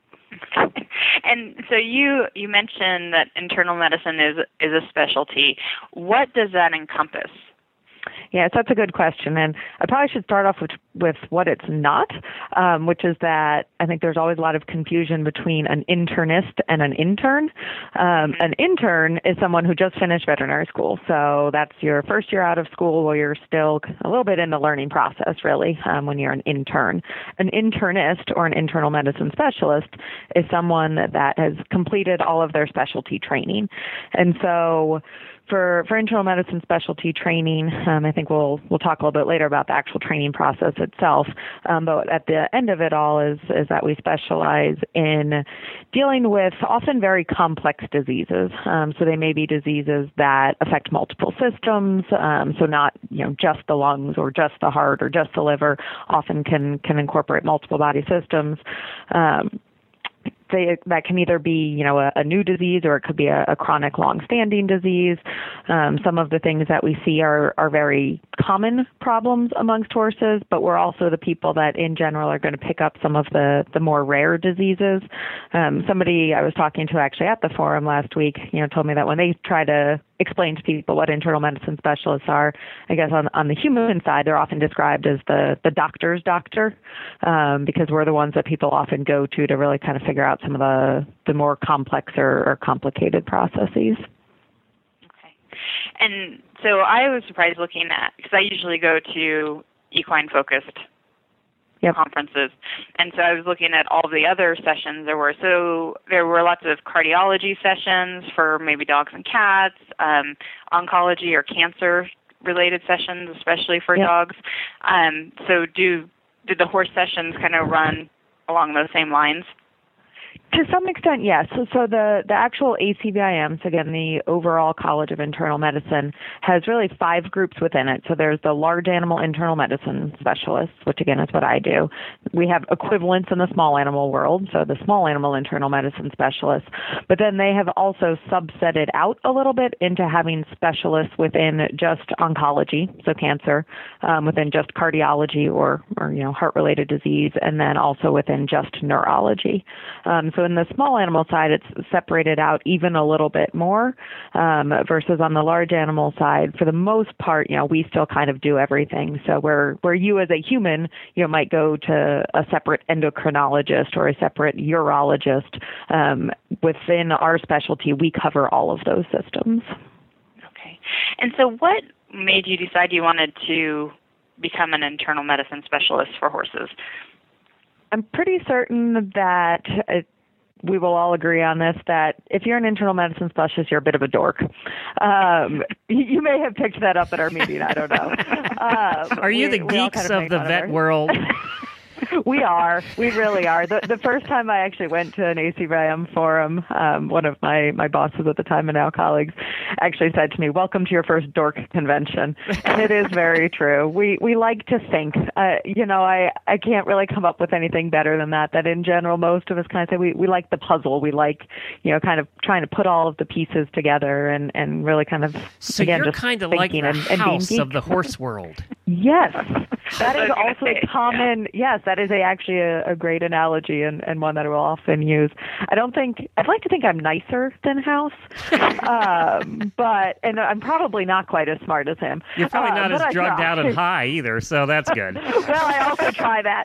And so you you mentioned that internal medicine is is a specialty. What does that encompass? Yes, that's a good question, and I probably should start off with with what it's not, um, which is that I think there's always a lot of confusion between an internist and an intern. Um, an intern is someone who just finished veterinary school, so that's your first year out of school where you're still a little bit in the learning process, really, um, when you're an intern. An internist, or an internal medicine specialist, is someone that has completed all of their specialty training, and so For for internal medicine specialty training, um, I think we'll we'll talk a little bit later about the actual training process itself. Um, but at the end of it all is is that we specialize in dealing with often very complex diseases. Um, so they may be diseases that affect multiple systems. Um, so not you know just the lungs or just the heart or just the liver. Often can can incorporate multiple body systems. Um, They, that can either be, you know, a, a new disease, or it could be a, a chronic, long-standing disease. Um, some of the things that we see are, are very common problems amongst horses, but we're also the people that, in general, are going to pick up some of the, the more rare diseases. Um, somebody I was talking to actually at the forum last week, you know, told me that when they try to explain to people what internal medicine specialists are, I guess on, on the human side, they're often described as the, the doctor's doctor, um, because we're the ones that people often go to to really kind of figure out some of the, the more complex or, or complicated processes. Okay. And so I was surprised looking at, because I usually go to equine-focused yep. conferences, and so I was looking at all the other sessions there were. So there were lots of cardiology sessions for maybe dogs and cats, um, oncology or cancer-related sessions, especially for yep. dogs. Um, so do did the horse sessions kind of run along those same lines? To some extent, yes. So, so the, the actual A C V I M, so again, the overall College of Internal Medicine, has really five groups within it. So there's the large animal internal medicine specialists, which again is what I do. We have equivalents in the small animal world, so the small animal internal medicine specialists. But then they have also subsetted out a little bit into having specialists within just oncology, so cancer, um, within just cardiology or, or you know heart-related disease, and then also within just neurology. Um, so in the small animal side, it's separated out even a little bit more, um, versus on the large animal side, for the most part, you know, we still kind of do everything. So where, where you as a human, you know, might go to a separate endocrinologist or a separate urologist, um, within our specialty, we cover all of those systems. Okay. And so what made you decide you wanted to become an internal medicine specialist for horses? I'm pretty certain that it, we will all agree on this, that if you're an internal medicine specialist, you're a bit of a dork. Um, you may have picked that up at our meeting. I don't know. Um, are you we, the geeks kind of, of the vet world? We are. We really are. The, the first time I actually went to an A C V I M forum, um, one of my, my bosses at the time and now colleagues actually said to me, "Welcome to your first dork convention." And it is very true. We we like to think. Uh, you know, I, I can't really come up with anything better than that, that in general, most of us kind of say we, we like the puzzle. We like, you know, kind of trying to put all of the pieces together and, and really kind of, so again, you're just kind of like the and, and house of the horse world. Yes. That is also a common, yes, that is a, actually a, a great analogy and, and one that I will often use. I don't think, I'd like to think I'm nicer than House, um, but, and I'm probably not quite as smart as him. You're probably uh, not as I drugged try. out and high either, so that's good. Well, I also try that.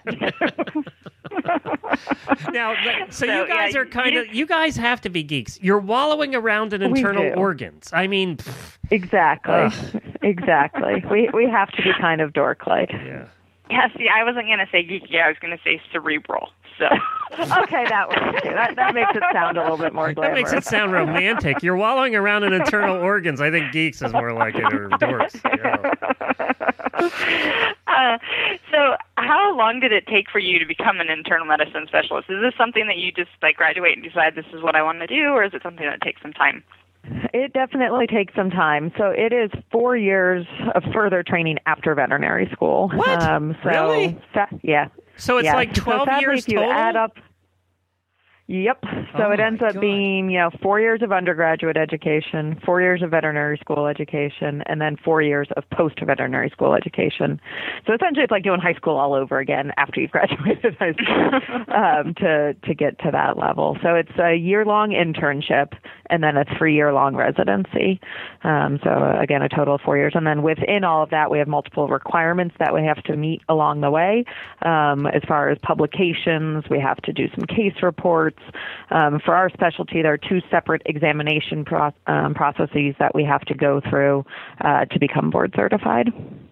Now, so, So, you guys yeah, are kind you- of, you guys have to be geeks. You're wallowing around in We internal do. organs. I mean, pff, Exactly. Ugh. Exactly. We we have to be kind of dork-like. yeah. Yeah, see, I wasn't going to say geeky. I was going to say cerebral. So Okay, that works too. That, that makes it sound a little bit more That glamorous. makes it sound romantic. You're wallowing around in internal organs. I think geeks is more like it, or dorks. Yeah. Uh, so, how long did it take for you to become an internal medicine specialist? Is this something that you just like graduate and decide this is what I want to do, or is it something that takes some time? It definitely takes some time. So it is four years of further training after veterinary school. What? Um, so, really? Sa- yeah. So it's yeah. like twelve so sadly, years if you total? add up. Yep. So Oh it ends my up God. being, you know, four years of undergraduate education, four years of veterinary school education, and then four years of post-veterinary school education. So essentially it's like doing high school all over again after you've graduated high school um, to, to get to that level. So it's a year-long internship and then a three-year-long residency. Um, so again, a total of four years. And then within all of that, we have multiple requirements that we have to meet along the way. Um, as far as publications, we have to do some case reports. Um, for our specialty, there are two separate examination pro- um, processes that we have to go through uh, to become board certified.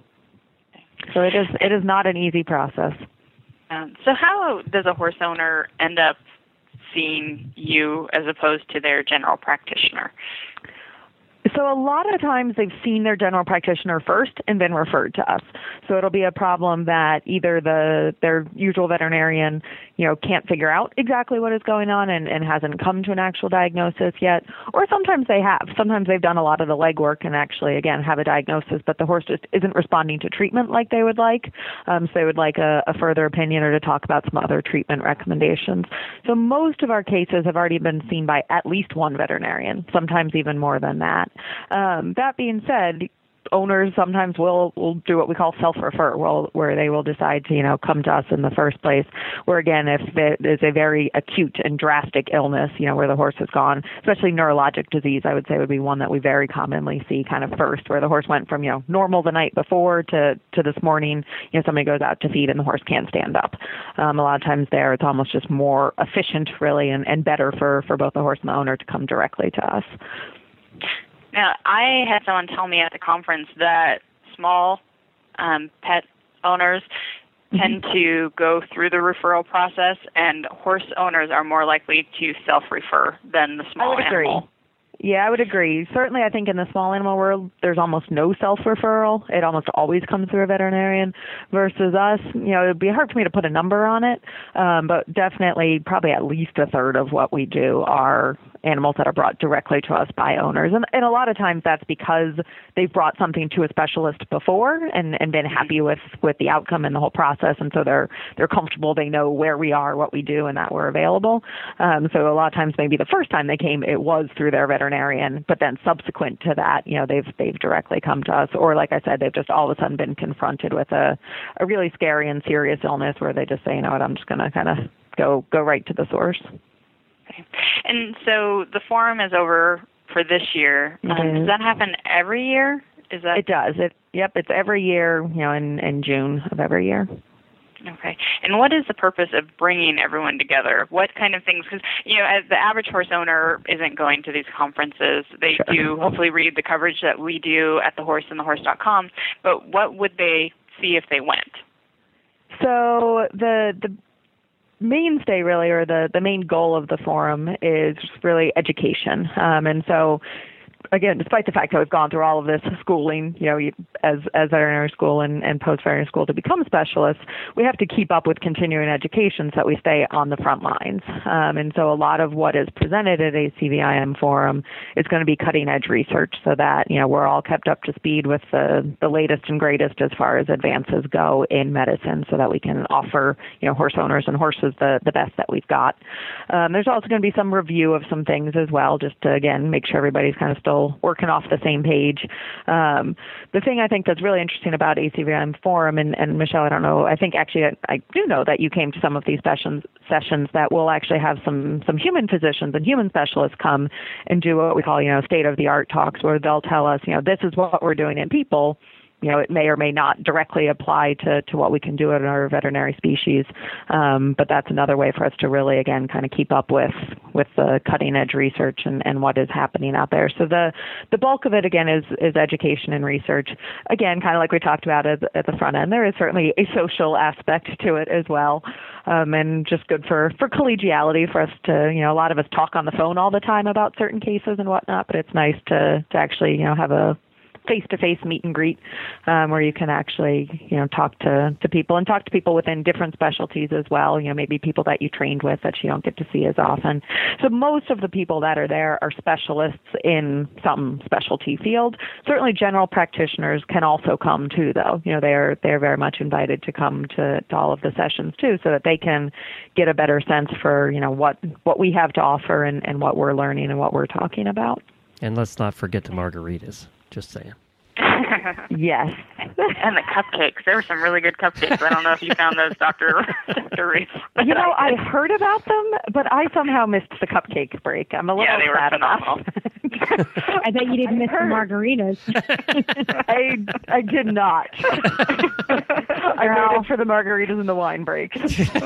So it is it is not an easy process. Um, so how does a horse owner end up seeing you as opposed to their general practitioner? So a lot of times they've seen their general practitioner first and been referred to us. So it'll be a problem that either the their usual veterinarian, you know, can't figure out exactly what is going on and, and hasn't come to an actual diagnosis yet, or sometimes they have. Sometimes they've done a lot of the legwork and actually, again, have a diagnosis, but the horse just isn't responding to treatment like they would like. Um, so they would like a, a further opinion or to talk about some other treatment recommendations. So most of our cases have already been seen by at least one veterinarian, sometimes even more than that. Um, that being said, owners sometimes will, will do what we call self-refer, well, where they will decide to, you know, come to us in the first place, where, again, if it is a very acute and drastic illness, you know, where the horse has gone, especially neurologic disease, I would say would be one that we very commonly see kind of first, where the horse went from, you know, normal the night before to, to this morning, you know, somebody goes out to feed and the horse can't stand up. Um, a lot of times there, it's almost just more efficient, really, and, and better for, for both the horse and the owner to come directly to us. Now, I had someone tell me at the conference that small um, pet owners tend to go through the referral process, and horse owners are more likely to self-refer than the small I would animal. agree. Yeah, I would agree. Certainly, I think in the small animal world, there's almost no self-referral. It almost always comes through a veterinarian. Versus us, you know, it would be hard for me to put a number on it, um, but definitely probably at least a third of what we do are animals that are brought directly to us by owners. And, and a lot of times that's because they've brought something to a specialist before and, and been happy with, with the outcome and the whole process, and so they're they're comfortable. They know where we are, what we do, and that we're available. Um, so a lot of times maybe the first time they came, it was through their veterinarian, but then subsequent to that, you know, they've they've directly come to us. Or like I said, they've just all of a sudden been confronted with a, a really scary and serious illness where they just say, you know what, I'm just going to kind of go go right to the source. Okay. And so the forum is over for this year. Um, Mhm. Does that happen every year? Is that It does. It yep. It's every year, you know, in, in June of every year. okay? And what is the purpose of bringing everyone together? What kind of things? Because you know, as the average horse owner isn't going to these conferences. They Sure. do hopefully read the coverage that we do at the horse and the horse dot com. But what would they see if they went? So the the mainstay really, or the, the main goal of the forum is really education. Um, and so, again, despite the fact that we've gone through all of this schooling, you know, you, as as veterinary school and, and post-veterinary school to become specialists, we have to keep up with continuing education so that we stay on the front lines. Um, and so a lot of what is presented at A C V I M Forum is going to be cutting-edge research so that, you know, we're all kept up to speed with the, the latest and greatest as far as advances go in medicine so that we can offer, you know, horse owners and horses the, the best that we've got. Um, there's also going to be some review of some things as well, just to, again, make sure everybody's kind of still working off the same page. Um, the thing I think that's really interesting about A C V I M Forum, and, and Michelle, I don't know, I think actually I, I do know that you came to some of these sessions, sessions that will actually have some, some human physicians and human specialists come and do what we call, you know, state-of-the-art talks where they'll tell us, you know, this is what we're doing in people. You know, it may or may not directly apply to, to what we can do in our veterinary species, um, but that's another way for us to really, again, kind of keep up with with the cutting-edge research and, and what is happening out there. So the the bulk of it, again, is is education and research. Again, kind of like we talked about at, at the front end, there is certainly a social aspect to it as well, um, and just good for, for collegiality for us to, you know, a lot of us talk on the phone all the time about certain cases and whatnot, but it's nice to, to actually, you know, have a face-to-face meet and greet um, where you can actually, you know, talk to, to people and talk to people within different specialties as well. You know, maybe people that you trained with that you don't get to see as often. So most of the people that are there are specialists in some specialty field. Certainly general practitioners can also come too, though. You know, they're they're very much invited to come to, to all of the sessions too, so that they can get a better sense for, you know, what, what we have to offer and, and what we're learning and what we're talking about. And let's not forget the margaritas. Just saying. Yes. And the cupcakes. There were some really good cupcakes. I don't know if you found those, Doctor Doctor Reese. You know, I heard about them, but I somehow missed the cupcake break. I'm a little yeah, they were sad phenomenal. I bet you didn't miss the margaritas. I I did not. I waited for the margaritas and the wine breaks.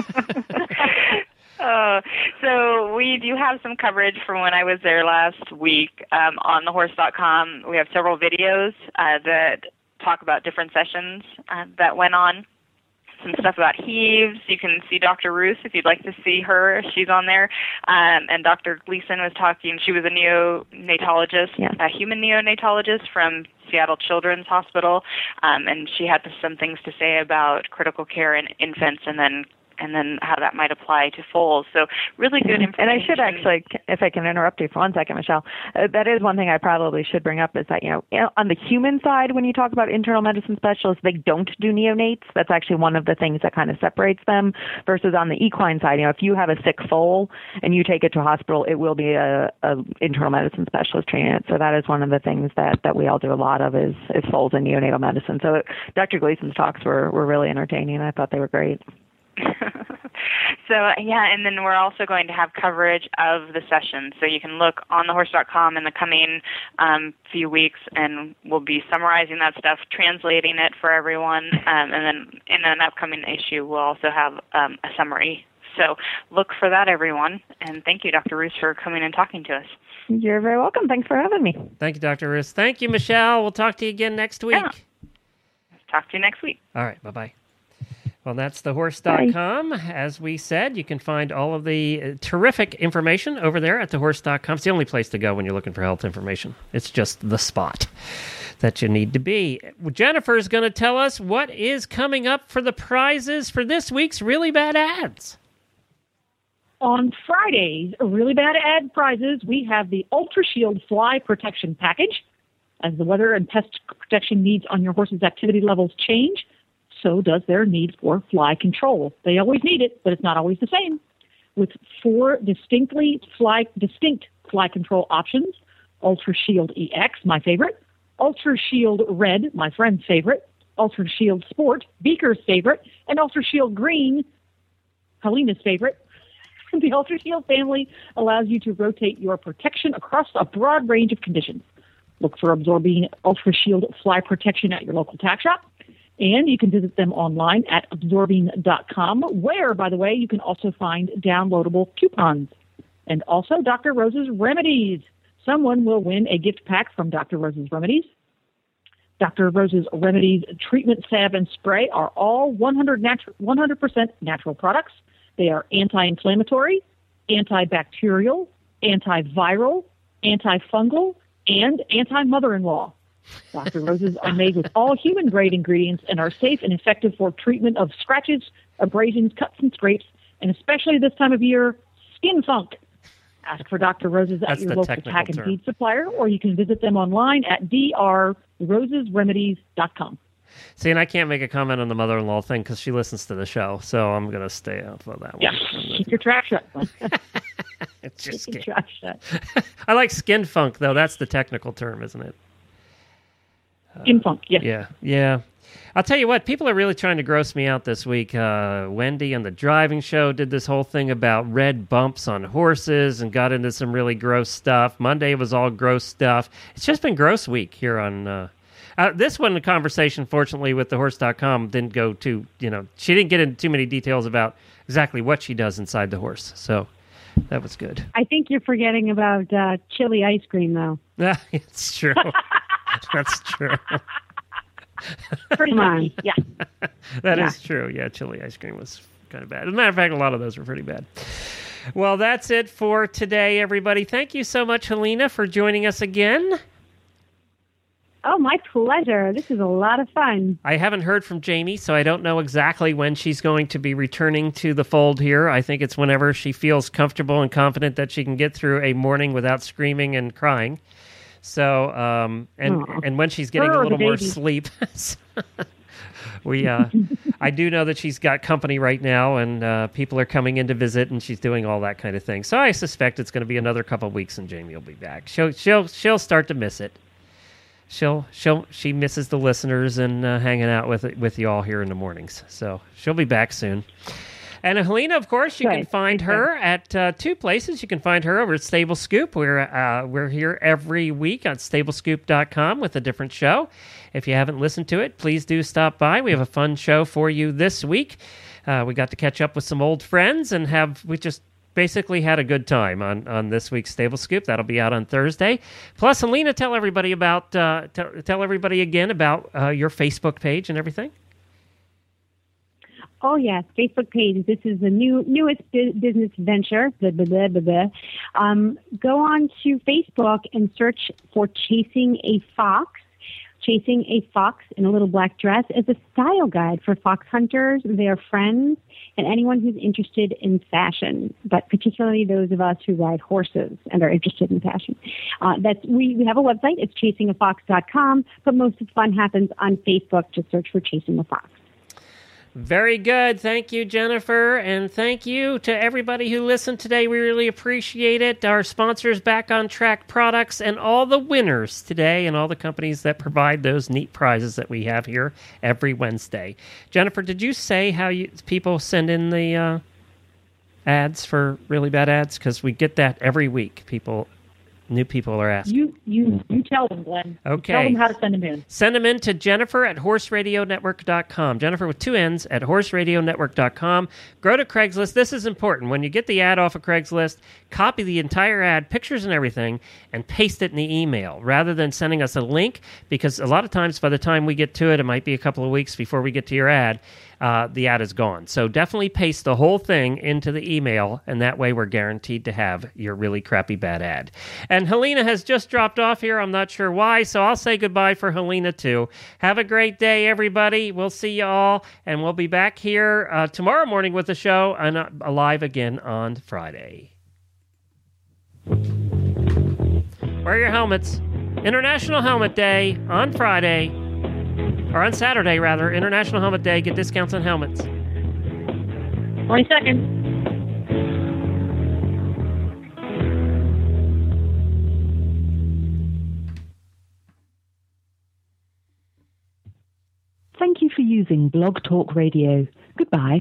Uh, so we do have some coverage from when I was there last week um, on the horse dot com. We have several videos uh, that talk about different sessions uh, that went on. Some stuff about heaves. You can see Doctor Roos if you'd like to see her. She's on there. Um, and Doctor Gleason was talking. She was a neonatologist, yeah. a human neonatologist from Seattle Children's Hospital. Um, and she had some things to say about critical care in infants and then and then how that might apply to foals. So really good information. And I should actually, if I can interrupt you for one second, Michelle, uh, that is one thing I probably should bring up is that, you know, on the human side, when you talk about internal medicine specialists, they don't do neonates. That's actually one of the things that kind of separates them versus on the equine side. You know, if you have a sick foal and you take it to a hospital, it will be a, a internal medicine specialist training it. So that is one of the things that, that we all do a lot of is, is foals and neonatal medicine. So Doctor Gleason's talks were, were really entertaining. I thought they were great. So, yeah, and then we're also going to have coverage of the session. So you can look on the horse dot com in the coming um, few weeks, and we'll be summarizing that stuff, translating it for everyone, um, and then in an upcoming issue, we'll also have um, a summary. So look for that, everyone. And thank you, Doctor Roos, for coming and talking to us. You're very welcome. Thanks for having me. Thank you, Doctor Roos. Thank you, Michelle. We'll talk to you again next week. Yeah. Talk to you next week. All right. Bye-bye. Well, that's the horse dot com. As we said, you can find all of the uh, terrific information over there at the horse dot com. It's the only place to go when you're looking for health information. It's just the spot that you need to be. Jennifer's going to tell us what is coming up for the prizes for this week's Really Bad Ads. On Friday's Really Bad Ad prizes, we have the Ultra Shield Fly Protection Package. As the weather and pest protection needs on your horse's activity levels change, so does their need for fly control. They always need it, but it's not always the same. With four distinctly fly, distinct fly control options, Ultra Shield E X, my favorite, Ultra Shield Red, my friend's favorite, Ultra Shield Sport, Beaker's favorite, and Ultra Shield Green, Helena's favorite. The Ultra Shield family allows you to rotate your protection across a broad range of conditions. Look for Absorbing Ultra Shield Fly Protection at your local tack shop. And you can visit them online at absorbing dot com, where, by the way, you can also find downloadable coupons. And also Doctor Rose's Remedies. Someone will win a gift pack from Doctor Rose's Remedies. Doctor Rose's Remedies treatment salve and spray are all one hundred percent natural products. They are anti-inflammatory, antibacterial, antiviral, antifungal, and anti-mother-in-law. Doctor Rose's are made with all human-grade ingredients and are safe and effective for treatment of scratches, abrasions, cuts, and scrapes, and especially this time of year, skin funk. Ask for Doctor Rose's at That's your the local technical tack and term. feed supplier, or you can visit them online at d r roses remedies dot com. See, and I can't make a comment on the mother-in-law thing because she listens to the show, so I'm going to stay off of that one. Yeah, keep your trap shut. It's just keep your skin. trap shut. I like skin funk, though. That's the technical term, isn't it? Skin funk, yeah. Yeah, yeah. I'll tell you what, people are really trying to gross me out this week. Uh, Wendy on the driving show did this whole thing about red bumps on horses and got into some really gross stuff. Monday was all gross stuff. It's just been gross week here on... Uh, uh, this one, the conversation, fortunately, with the horse dot com didn't go too, you know, she didn't get into too many details about exactly what she does inside the horse. So that was good. I think you're forgetting about uh, chili ice cream, though. Yeah, it's true. That's true. Pretty much, yeah. That Yeah. is true. Yeah, chili ice cream was kind of bad. As a matter of fact, a lot of those were pretty bad. Well, that's it for today, everybody. Thank you so much, Helena, for joining us again. Oh, my pleasure. This is a lot of fun. I haven't heard from Jamie, so I don't know exactly when she's going to be returning to the fold here. I think it's whenever she feels comfortable and confident that she can get through a morning without screaming and crying. So, um, and Aw. and when she's getting Her a or little the more baby? sleep. we, uh, I do know that she's got company right now, and uh, people are coming in to visit, and she's doing all that kind of thing. So I suspect it's going to be another couple of weeks, and Jamie will be back. She'll she'll she'll start to miss it. She'll she'll she misses the listeners and uh, hanging out with with you all here in the mornings. So she'll be back soon. And Helena, of course, you Right. can find her at uh, two places. You can find her over at Stable Scoop. We're uh, we're here every week on stable scoop dot com with a different show. If you haven't listened to it, please do stop by. We have a fun show for you this week. Uh, we got to catch up with some old friends and have we just basically had a good time on, on this week's Stable Scoop. That'll be out on Thursday. Plus, Helena, tell everybody about uh, t- tell everybody again about uh, your Facebook page and everything. Oh, yes, Facebook page. This is the new newest bu- business venture. Blah, blah, blah, blah, blah. Um, go on to Facebook and search for Chasing a Fox. Chasing a Fox in a Little Black Dress is a style guide for fox hunters, their friends, and anyone who's interested in fashion, but particularly those of us who ride horses and are interested in fashion. Uh, that's we, we have a website. It's chasing a fox dot com, but most of the fun happens on Facebook. Just search for Chasing a Fox. Very good. Thank you, Jennifer. And thank you to everybody who listened today. We really appreciate it. Our sponsors, Back on Track Products, and all the winners today, and all the companies that provide those neat prizes that we have here every Wednesday. Jennifer, did you say how you people send in the uh, ads for Really Bad Ads? Because we get that every week. People, new people are asking. You you you tell them, Glenn. You Okay. tell them how to send them in. Send them in to Jennifer at horse radio network dot com. Jennifer with two N's at horse radio network dot com. Go to Craigslist. This is important. When you get the ad off of Craigslist, copy the entire ad, pictures and everything, and paste it in the email rather than sending us a link, because a lot of times by the time we get to it, it might be a couple of weeks before we get to your ad. Uh, the ad is gone. So definitely paste the whole thing into the email, and that way we're guaranteed to have your really crappy bad ad. And Helena has just dropped off here. I'm not sure why, so I'll say goodbye for Helena too. Have a great day, everybody. We'll see you all, and we'll be back here uh, tomorrow morning with the show and uh, live again on Friday. Wear your helmets. International Helmet Day on Friday. Or on Saturday, rather. International Helmet Day. Get discounts on helmets. twenty seconds. Thank you for using Blog Talk Radio. Goodbye.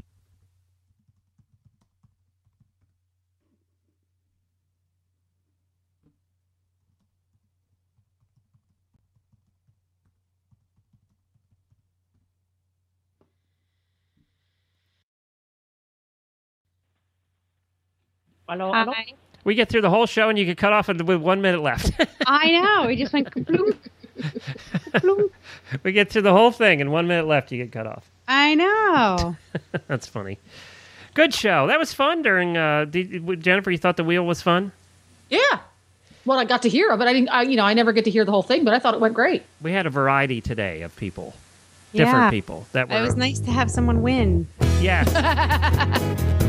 Hello, Hi. hello. We get through the whole show and you get cut off with one minute left. I know. We just went bloop. We get through the whole thing and one minute left you get cut off. I know. That's funny. Good show. That was fun during, uh, did, Jennifer, you thought the wheel was fun? Yeah. Well, I got to hear it, but I didn't. I, you know, I never get to hear the whole thing, but I thought it went great. We had a variety today of people. Different Yeah. people. That were, It was nice to have someone win. Yeah.